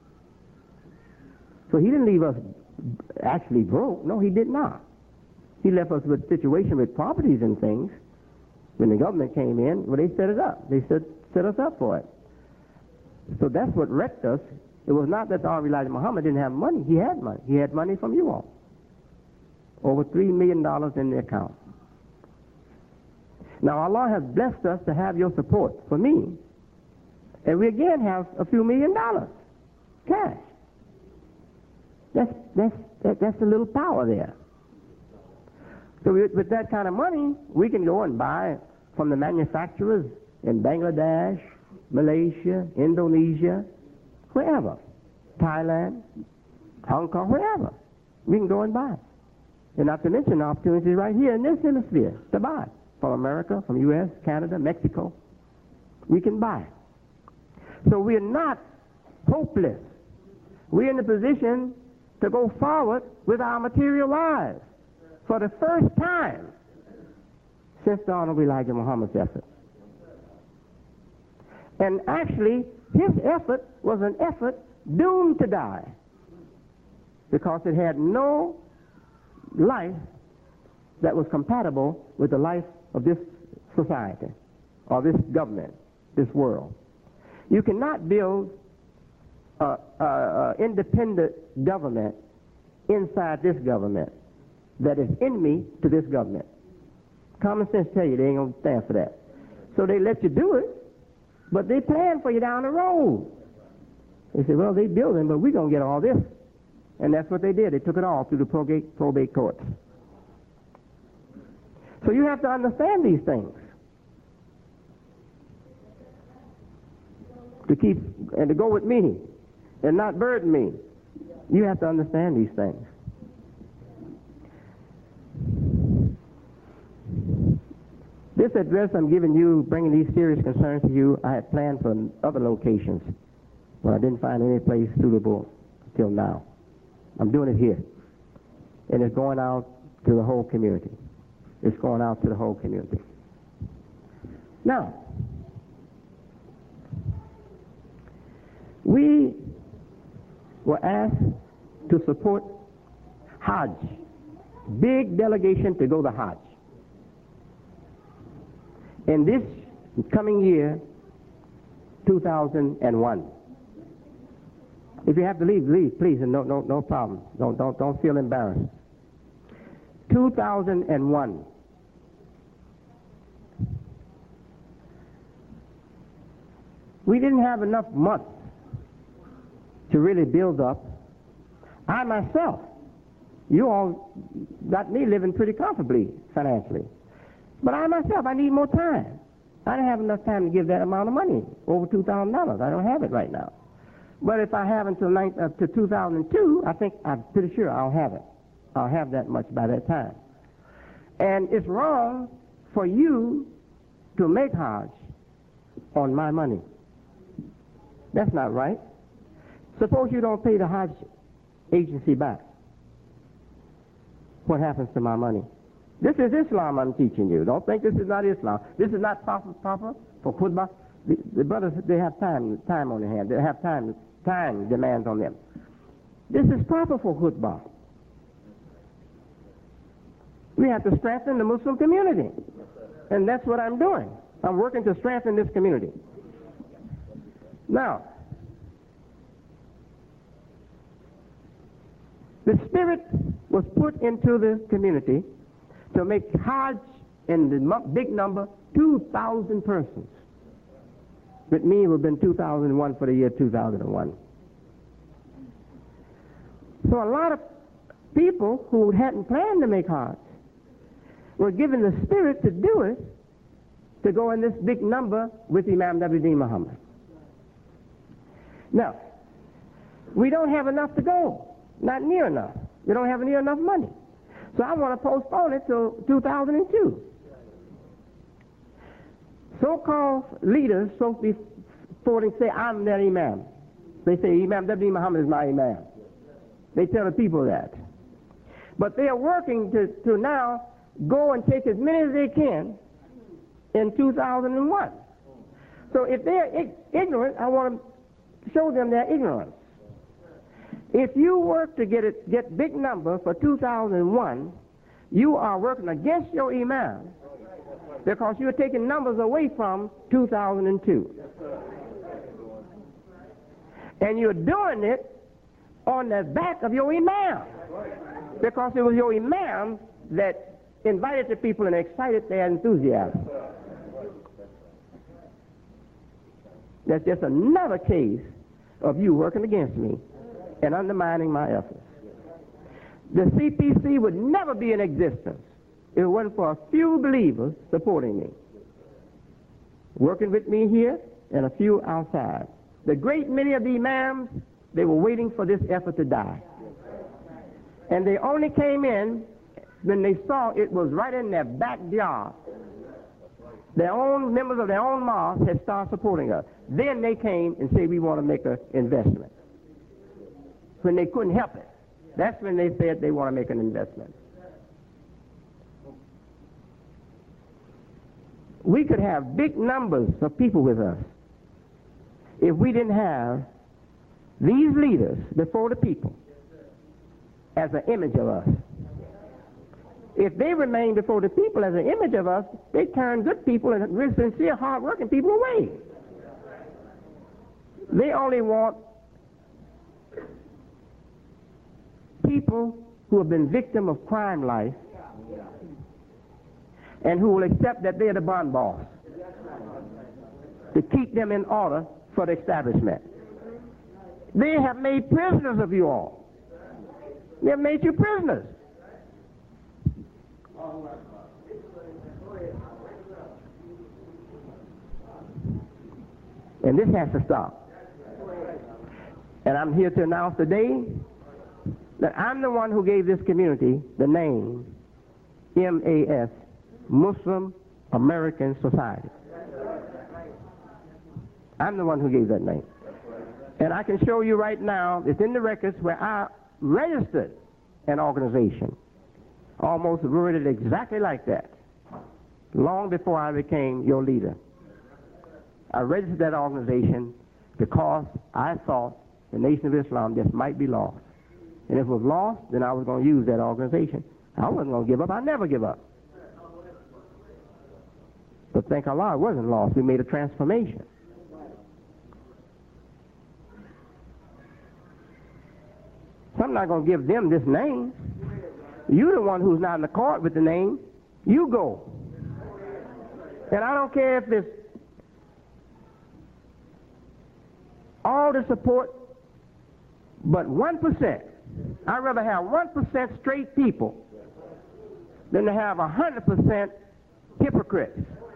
So he didn't leave us actually broke. No, he did not. He left us with a situation with properties and things. When the government came in, well, they set it up. They set, set us up for it. So that's what wrecked us. It was not that Honorable Elijah Muhammad didn't have money. He had money. He had money from you all. over three million dollars in the account. Now, Allah has blessed us to have your support for me, and we again have a few million dollars cash. That's, that's, that, that's a little power there. So with, with that kind of money, we can go and buy from the manufacturers in Bangladesh, Malaysia, Indonesia, wherever, Thailand, Hong Kong, wherever. We can go and buy. And not to mention the opportunities right here in this hemisphere to buy. From America, from U S, Canada, Mexico. We can buy. So we're not hopeless. We're in the position to go forward with our material lives for the first time since the Honorable Elijah Muhammad's effort. And actually, his effort was an effort doomed to die because it had no life that was compatible with the life of this society or this government, this world. You cannot build an independent government inside this government that is enemy to this government. Common sense tell you they ain't going to stand for that. So they let you do it, but they plan for you down the road. They say, well, they building, but we're going to get all this. And that's what they did. They took it all through the probate, probate courts. So you have to understand these things to keep and to go with me and not burden me. You have to understand these things. This address I'm giving you, bringing these serious concerns to you, I had planned for other locations, but I didn't find any place suitable until now. I'm doing it here, and it's going out to the whole community. It's going out to the whole community. Now, we were asked to support Hajj, big delegation to go to Hajj. In this coming year, two thousand one. If you have to leave, leave, please, and no, no, no problem. Don't, don't, don't feel embarrassed. two thousand one. We didn't have enough months to really build up. I myself, you all got me living pretty comfortably financially. But I myself, I need more time. I don't have enough time to give that amount of money, over two thousand dollars. I don't have it right now. But if I have until uh, to two thousand two, I think, I'm pretty sure I'll have it. I'll have that much by that time. And it's wrong for you to make Hajj on my money. That's not right. Suppose you don't pay the Hajj agency back. What happens to my money? This is Islam I'm teaching you. Don't think this is not Islam. This is not proper, proper for khutbah. The, the brothers, they have time, time on their hand. They have time, time demands on them. This is proper for khutbah. We have to strengthen the Muslim community. And that's what I'm doing. I'm working to strengthen this community. Now, the Spirit was put into the community to make Hajj in the big number, two thousand persons. With me, it would have been two thousand one for the year two thousand one. So a lot of people who hadn't planned to make Hajj were given the Spirit to do it, to go in this big number with Imam W D Muhammad. Now, we don't have enough to go, not near enough. We don't have near enough money. So I want to postpone it till two thousand two. So-called leaders supposed to be forward and say, I'm their Imam. They say, Imam W D Muhammad is my Imam. They tell the people that. But they are working to, to now go and take as many as they can in two thousand one. So if they're ig- ignorant, I want to show them their ignorance. If you work to get it, get big number for two thousand one, you are working against your Imam because you're taking numbers away from two thousand two. And you're doing it on the back of your Imam. Because it was your imam that invited the people and excited their enthusiasm. That's just another case of you working against me and undermining my efforts. The C P C would never be in existence if it wasn't for a few believers supporting me, working with me here and a few outside. The great many of the imams, they were waiting for this effort to die. And they only came in when they saw it was right in their backyard. Their own members of their own mosque had started supporting us. Then they came and said, we want to make an investment. When they couldn't help it, that's when they said they want to make an investment. We could have big numbers of people with us if we didn't have these leaders before the people as an image of us. If they remain before the people as an image of us, they turn good people and real sincere, hard-working people away. They only want people who have been victim of crime life and who will accept that they're the bond boss to keep them in order for the establishment. They have made prisoners of you all. They have made you prisoners. And this has to stop. And I'm here to announce today that I'm the one who gave this community the name M A S, Muslim American Society. I'm the one who gave that name. And I can show you right now, it's in the records where I registered an organization, almost worded exactly like that, long before I became your leader. I registered that organization because I thought the Nation of Islam just might be lost. And if it was lost, then I was going to use that organization. I wasn't going to give up. I never give up. But thank Allah, it wasn't lost. We made a transformation. So I'm not going to give them this name. You're the one who's not in the court with the name. You go. And I don't care if there's all the support, but one percent. I'd rather have one percent straight people than to have one hundred percent hypocrites.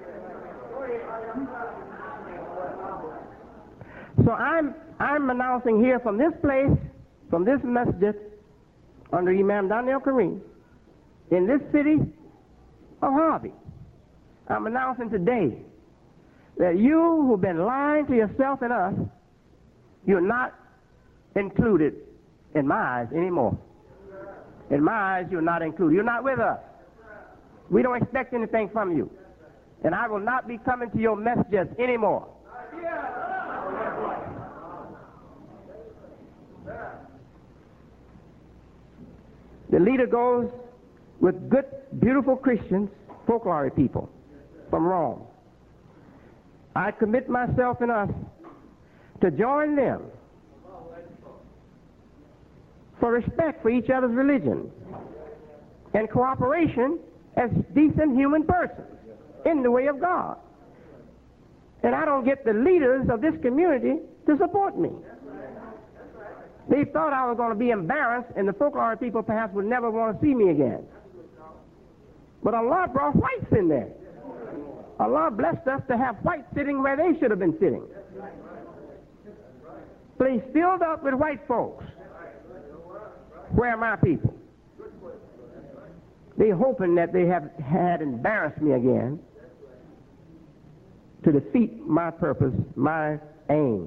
So I'm, I'm announcing here from this place, from this masjid, under Imam Daniel Kareem, in this city of Harvey, I'm announcing today that you who've been lying to yourself and us, you're not included in my eyes anymore. In my eyes, you're not included. You're not with us. We don't expect anything from you. And I will not be coming to your messages anymore. The leader goes with good, beautiful Christians, folklore people from Rome. I commit myself and us to join them for respect for each other's religion and cooperation as decent human persons in the way of God. And I don't get the leaders of this community to support me. They thought I was going to be embarrassed and the folklore people perhaps would never want to see me again. But Allah brought whites in there. Allah blessed us to have whites sitting where they should have been sitting. Place filled up with white folks. Where are my people? They're hoping that they have had embarrassed me again to defeat my purpose, my aim.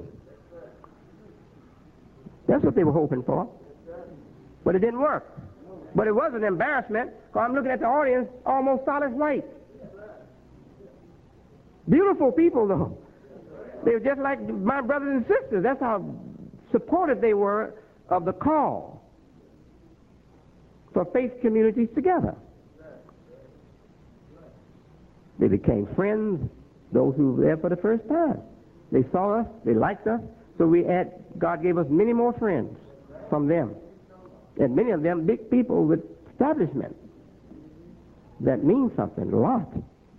That's what they were hoping for. But it didn't work. But it was an embarrassment, because I'm looking at the audience, almost solid white. Beautiful people, though. They were just like my brothers and sisters. That's how supportive they were of the call for faith communities together. They became friends, those who were there for the first time. They saw us, they liked us, so we had, God gave us many more friends from them. And many of them big people with establishment. That means something, a lot.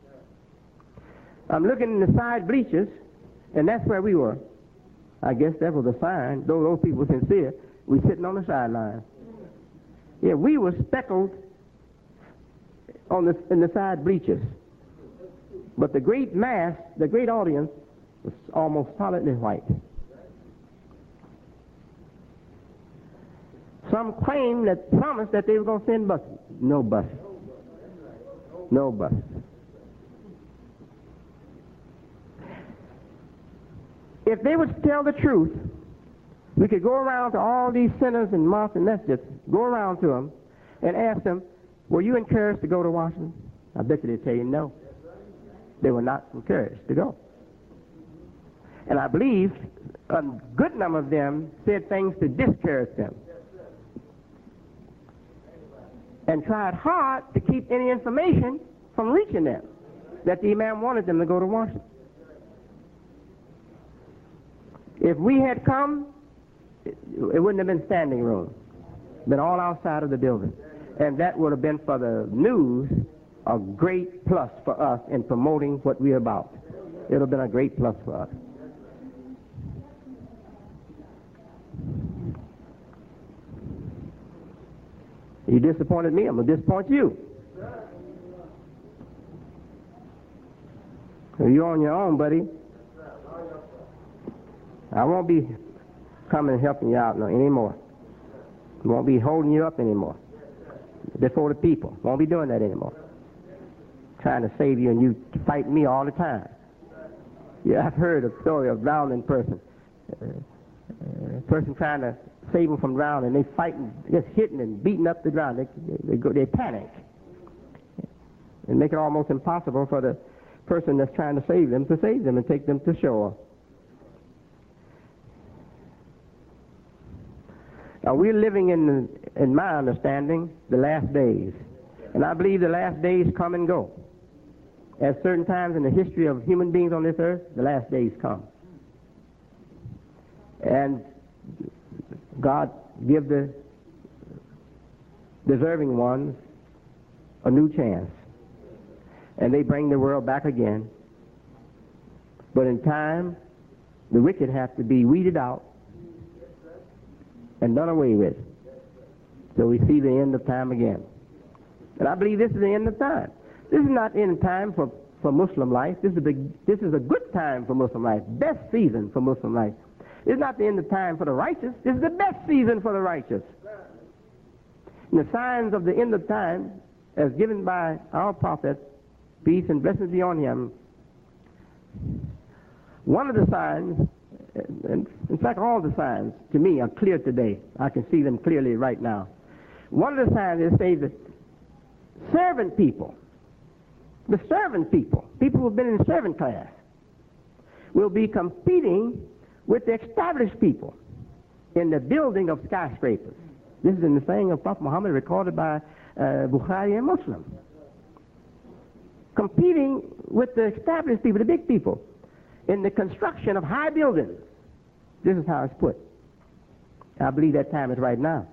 I'm looking in the side bleachers, and that's where we were. I guess that was a sign. Though those people were sincere, we sitting on the sideline. Yeah, we were speckled on the, in the side bleachers. But the great mass, the great audience, was almost solidly white. Some claim that promised that they were going to send buses. No buses. No buses. If they would tell the truth, we could go around to all these centers and mosques and masjids, go around to them and ask them, were you encouraged to go to Washington? I bet you they'd tell you no. They were not encouraged to go. And I believe a good number of them said things to discourage them. And tried hard to keep any information from reaching them, that the Imam wanted them to go to Washington. If we had come, it, it wouldn't have been standing room. Been all outside of the building. And that would have been for the news a great plus for us in promoting what we're about. It would have been a great plus for us. You disappointed me, I'm going to disappoint you. You're on your own, buddy. I won't be coming and helping you out no anymore. I won't be holding you up anymore. Before the people. Won't be doing that anymore. Trying to save you and you fight me all the time. Yeah, I've heard a story of a drowning person. Uh, uh, person trying to save them from drowning. They fighting, just hitting and beating up the ground. They, they, they, go, they panic. And make it almost impossible for the person that's trying to save them to save them and take them to shore. Now, we're living in, the, in my understanding, the last days. And I believe the last days come and go. At certain times in the history of human beings on this earth, the last days come. And God give the deserving ones a new chance. And they bring the world back again. But in time, the wicked have to be weeded out and done away with. So we see the end of time again. And I believe this is the end of time. This is not end time for, for Muslim life. This is, a, this is a good time for Muslim life. Best season for Muslim life. It's not the end of time for the righteous. This is the best season for the righteous. And the signs of the end of time, as given by our prophet, peace and blessings be on him, one of the signs, and in fact all the signs to me are clear today. I can see them clearly right now. One of the signs is say that servant people, the servant people, people who have been in the servant class, will be competing with the established people in the building of skyscrapers. This is in the saying of Prophet Muhammad, recorded by uh, Bukhari and Muslim. Competing with the established people, the big people, in the construction of high buildings. This is how it's put. I believe that time is right now.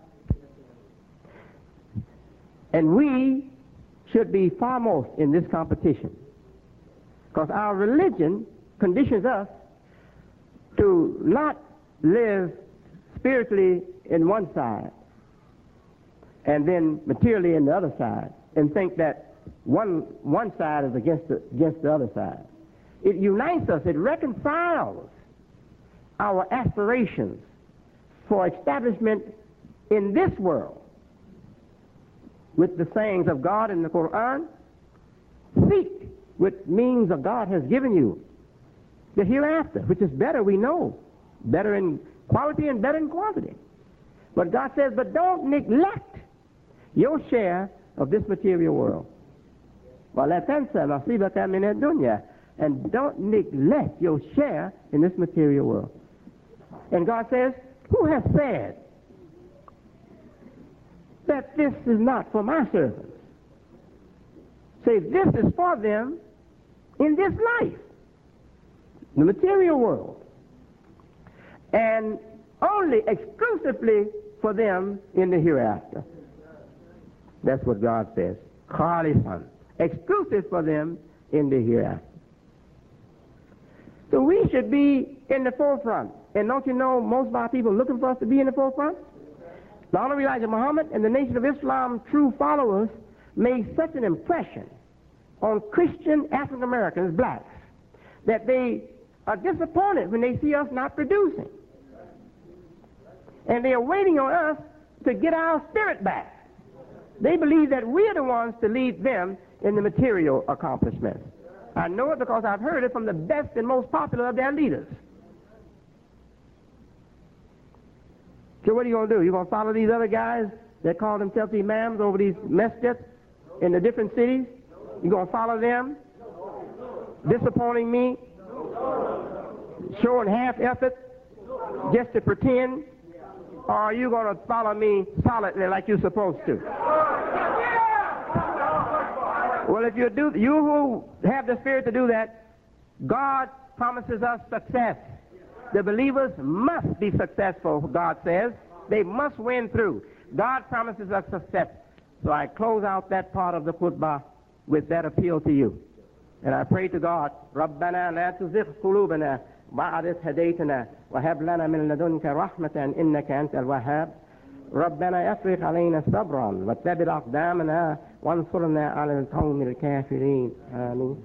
And we should be foremost in this competition, because our religion conditions us to not live spiritually in one side and then materially in the other side, and think that one one side is against the, against the other side. It unites us. It reconciles our aspirations for establishment in this world with the sayings of God in the Quran. Seek with means of God has given you the hereafter, which is better, we know. Better in quality and better in quantity. But God says, but don't neglect your share of this material world. وَلَا تَنْسَ نَصِيبَكَ مِنَ الدُّنْيَا. And don't neglect your share in this material world. And God says, who has said that this is not for my servants? Say, this is for them in this life, the material world, and only exclusively for them in the hereafter. That's what God says. Khalisan, exclusive for them in the hereafter. So we should be in the forefront. And don't you know most of our people are looking for us to be in the forefront? The Honorable Elijah Muhammad and the Nation of Islam true followers made such an impression on Christian African Americans, blacks, that they are disappointed when they see us not producing. And they are waiting on us to get our spirit back. They believe that we're the ones to lead them in the material accomplishments. I know it because I've heard it from the best and most popular of their leaders. So what are you going to do? You're going to follow these other guys that call themselves imams over these masjids in the different cities? You're going to follow them? Disappointing me? Showing half effort just to pretend? Or are you going to follow me solidly like you're supposed to? Well, if you do, you who have the spirit to do that, God promises us success. The believers must be successful, God says. They must win through. God promises us success. So I close out that part of the khutbah with that appeal to you. And I pray to God, رَبَّنَا لَا تُزِغْ قُلُوبَنَا بَعْدَ إِذْ هَدَيْتَنَا وَهَبْ لَنَا مِن لَّدُنكَ رَحْمَةً إِنَّكَ أَنتَ الْوَهَّابُ رَبَّنَا أَفْرِغْ عَلَيْنَا صَبْرًا وَثَبِّتْ أَقْدَامَنَا وَانصُرْنَا عَلَى الْقَوْمِ الْكَافِرِينَ آمين.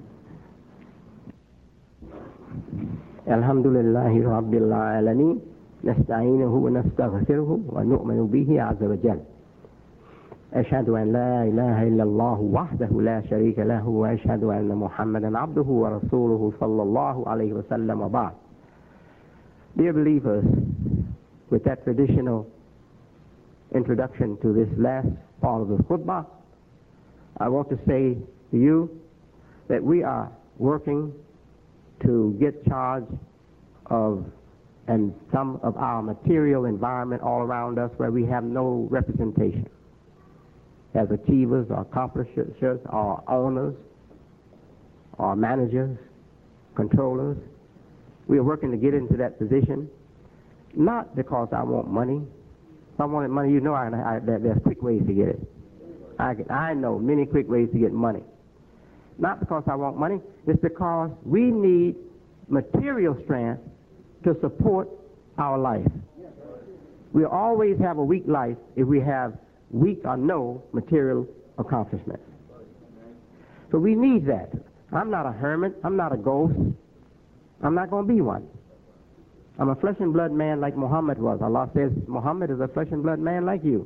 الحمد لله رب العالمين نستعينه ونستغفره ونؤمن به عز وجل أشهد أن لا إله إلا الله وحده لا شريك له وأشهد أن محمدا عبده ورسوله صلى الله عليه وسلم وبعد. Dear believers, with that traditional introduction to this last part of the khutbah, I want to say to you that we are working to get charge of and some of our material environment all around us where we have no representation as achievers or accomplishers or owners or managers, controllers. We are working to get into that position, not because I want money. If I wanted money, you know I, I, there's quick ways to get it. I, I know many quick ways to get money. Not because I want money, it's because we need material strength to support our life. We'll always have a weak life if we have weak or no material accomplishments. So we need that. I'm not a hermit. I'm not a ghost. I'm not going to be one. I'm a flesh and blood man like Muhammad was. Allah says Muhammad is a flesh and blood man like you.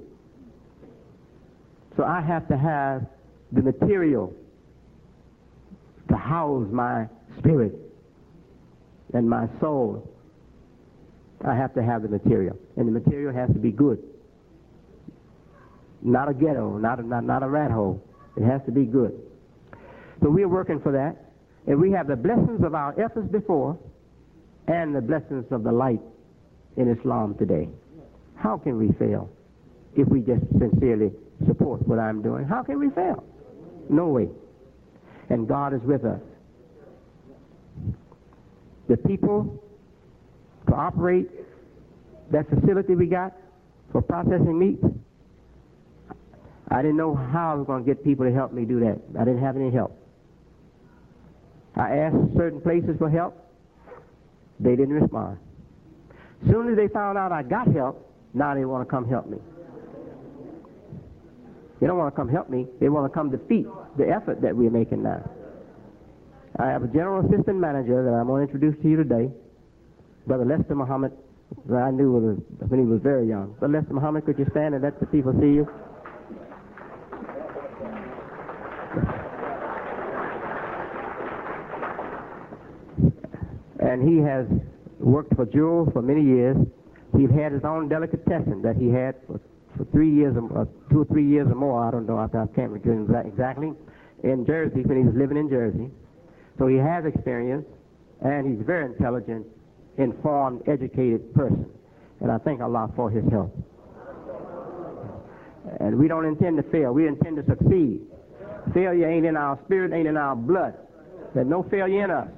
So I have to have the material to house my spirit and my soul. I have to have the material. And the material has to be good. Not a ghetto, not a, not, not a rat hole. It has to be good. So we're working for that. And we have the blessings of our efforts before and the blessings of the light in Islam today. How can we fail if we just sincerely support what I'm doing? How can we fail? No way. And God is with us. The people to operate that facility we got for processing meat, I didn't know how I was going to get people to help me do that. I didn't have any help. I asked certain places for help. They didn't respond. As soon as they found out I got help, now they want to come help me. They don't want to come help me. They want to come defeat the effort that we're making now. I have a general assistant manager that I'm going to introduce to you today, Brother Lester Muhammad, that I knew when he was very young. Brother Lester Muhammad, could you stand and let the people see you? And he has worked for Jewel for many years. He's had his own delicatessen that he had for, for three years, or two or three years or more, I don't know, I can't remember exactly, in Jersey, when he was living in Jersey. So he has experience, and he's a very intelligent, informed, educated person. And I thank Allah for his help. And we don't intend to fail. We intend to succeed. Failure ain't in our spirit, ain't in our blood. There's no failure in us.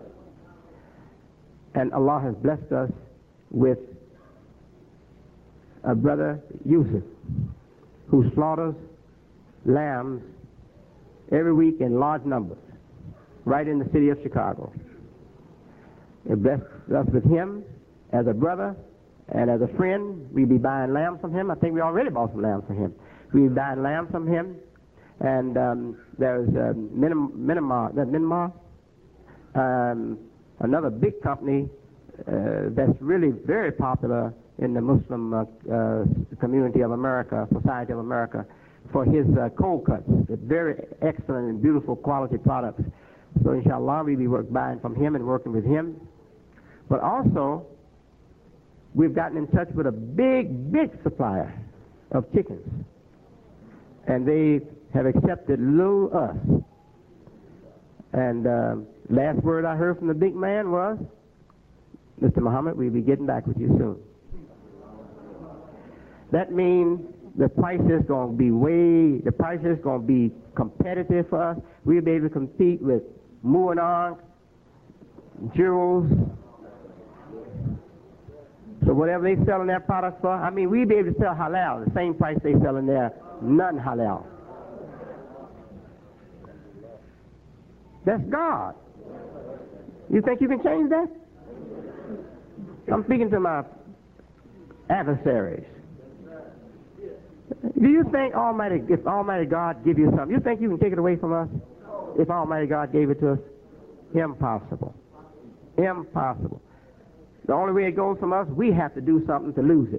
And Allah has blessed us with a brother Yusuf, who slaughters lambs every week in large numbers, right in the city of Chicago. It blessed us with him as a brother and as a friend. We'd be buying lambs from him. I think we already bought some lambs from him. We'd be buying lambs from him. And um, there's uh, Minim- Minimar, that Minimar, um, another big company uh, that's really very popular in the Muslim uh, uh, community of America, society of America, for his uh, cold cuts. They're very excellent and beautiful quality products. So inshallah, we'll be work, buying from him and working with him. But also, we've gotten in touch with a big, big supplier of chickens. And they have accepted little us. And uh, last word I heard from the big man was, Mister Muhammad, we'll be getting back with you soon. That means the price is going to be way, the price is going to be competitive for us. We'll be able to compete with Muanar, Jewels. So whatever they selling their products for, I mean, we'll be able to sell halal, the same price they selling their non-halal. That's God. You think you can change that? I'm speaking to my adversaries. Do you think Almighty, if Almighty God give you something, you think you can take it away from us? If Almighty God gave it to us? Impossible. Impossible. The only way it goes from us, we have to do something to lose it.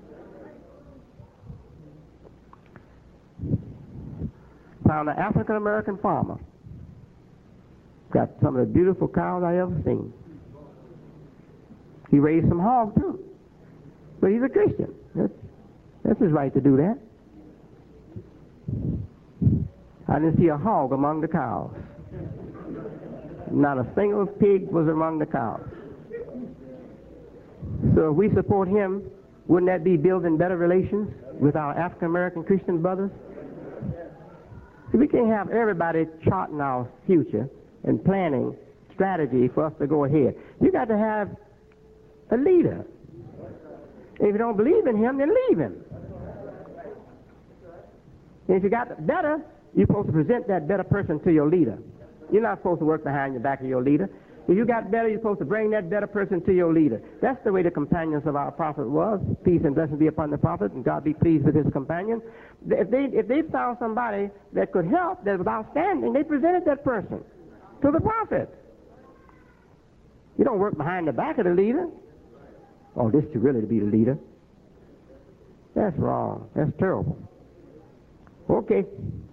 Found an African American farmer. Got some of the beautiful cows I ever seen. He raised some hogs too. But he's a Christian. That's, that's his right to do that. I didn't see a hog among the cows. Not a single pig was among the cows. So if we support him, wouldn't that be building better relations with our African American Christian brothers? See, we can't have everybody charting our future and planning strategy for us to go ahead. You got to have a leader. If you don't believe in him, then leave him. And if you got better, you're supposed to present that better person to your leader. You're not supposed to work behind the back of your leader. If you got better, you're supposed to bring that better person to your leader. That's the way the companions of our prophet was. Peace and blessings be upon the prophet, and God be pleased with his companion. If they, if they found somebody that could help, that was outstanding, they presented that person to the prophet. You don't work behind the back of the leader. Oh, this is really to be the leader. That's wrong. That's terrible. Okay.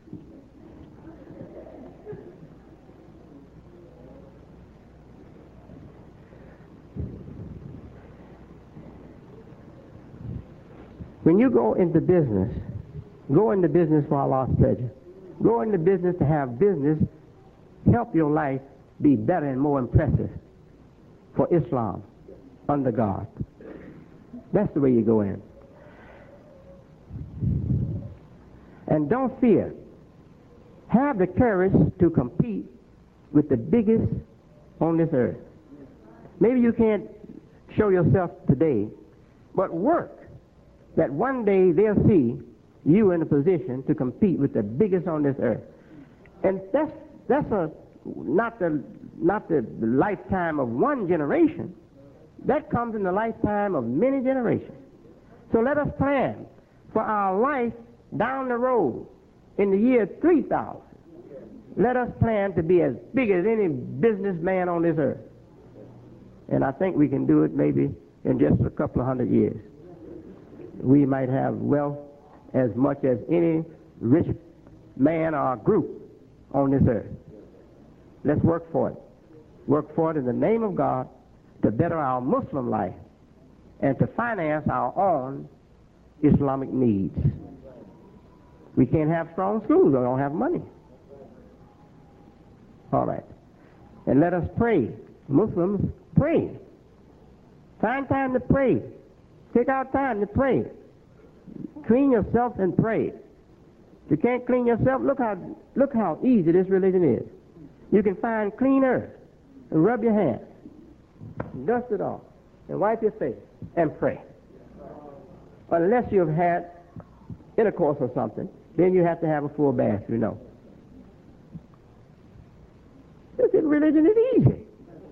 When you go into business, go into business for Allah's pleasure. Go into business to have business help your life be better and more impressive for Islam under God. That's the way you go in. And don't fear. Have the courage to compete with the biggest on this earth. Maybe you can't show yourself today, but work that one day they'll see you in a position to compete with the biggest on this earth. And that's that's a not the not the lifetime of one generation. That comes in the lifetime of many generations. So let us plan for our life down the road in the year three thousand. Let us plan to be as big as any businessman on this earth. And I think we can do it maybe in just a couple of hundred years. We might have wealth as much as any rich man or group on this earth. Let's work for it. Work for it in the name of God to better our Muslim life and to finance our own Islamic needs. We can't have strong schools. We don't have money. All right. And let us pray. Muslims, pray. Find time to pray. Take out time to pray. Clean yourself and pray. If you can't clean yourself, look how look how easy this religion is. You can find clean earth and rub your hands, dust it off, and wipe your face and pray. unless you've had intercourse or something, then you have to have a full bath, you know. This religion is easy.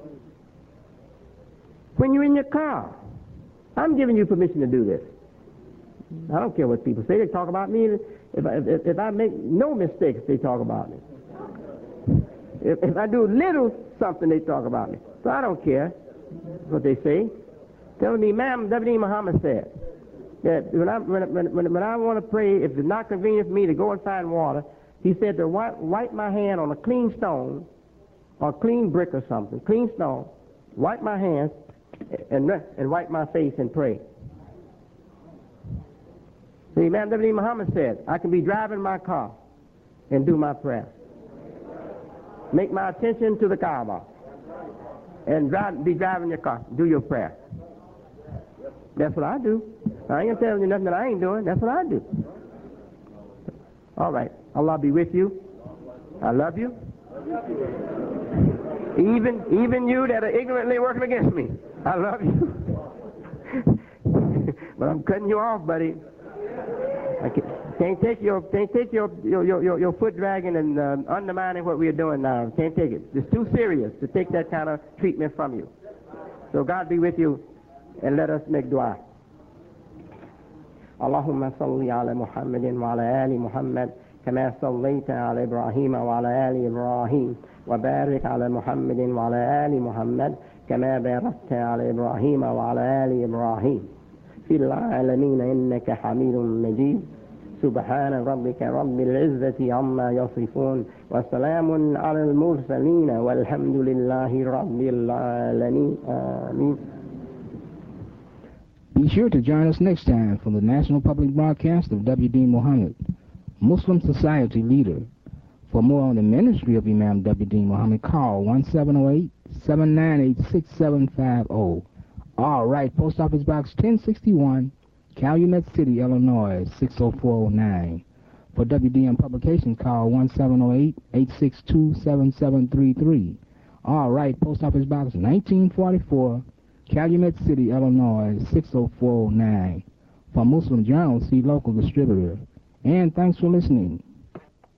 When you're in your car, I'm giving you permission to do this. I don't care what people say. They talk about me. If I, if, if I make no mistakes, they talk about me. If, if I do little something, they talk about me. So I don't care what they say. Tell me, Imam W D Muhammad said that when I, when, when, when I want to pray, if it's not convenient for me to go and find water, he said to wipe, wipe my hand on a clean stone or clean brick or something, clean stone, wipe my hands and, and wipe my face and pray. So Imam W D Muhammad said, I can be driving my car and do my prayer. Make my attention to the Kaaba and drive, be driving your car. Do your prayer. That's what I do. I ain't telling you nothing that I ain't doing. That's what I do. All right. Allah be with you. I love you. Even, even you that are ignorantly working against me. I love you. But I'm cutting you off, buddy. I can't, can't take your can't take your your, your, your foot dragging and uh, undermining what we are doing now. Can't take it. It's too serious to take that kind of treatment from you. So God be with you, and let us make dua. Allahumma salli ala Muhammadin wa ala ali Muhammad kama sallaita ala Ibrahim wa ala ali Ibrahim wa barik ala Muhammadin wa ala ali Muhammad kama barakta ala Ibrahim wa ala ali Ibrahim في العالمين إنك حميد مجيد سبحان ربك رب العزة عما يصفون وسلام على المرسلين والحمد لله رب العالمين آمين. Be sure to join us next time for the National Public Broadcast of W D Muhammad, Muslim Society leader. For more on the ministry of Imam W D Muhammad, call one seven zero eight, seven nine eight, six seven five zero. All right, Post Office Box ten sixty-one, Calumet City, Illinois, six oh four oh nine. For W D M Publications, call one seven zero eight, eight six two, seven seven three three. All right, Post Office Box nineteen forty-four, Calumet City, Illinois, six oh four oh nine. For Muslim Journal, see local distributor. And thanks for listening.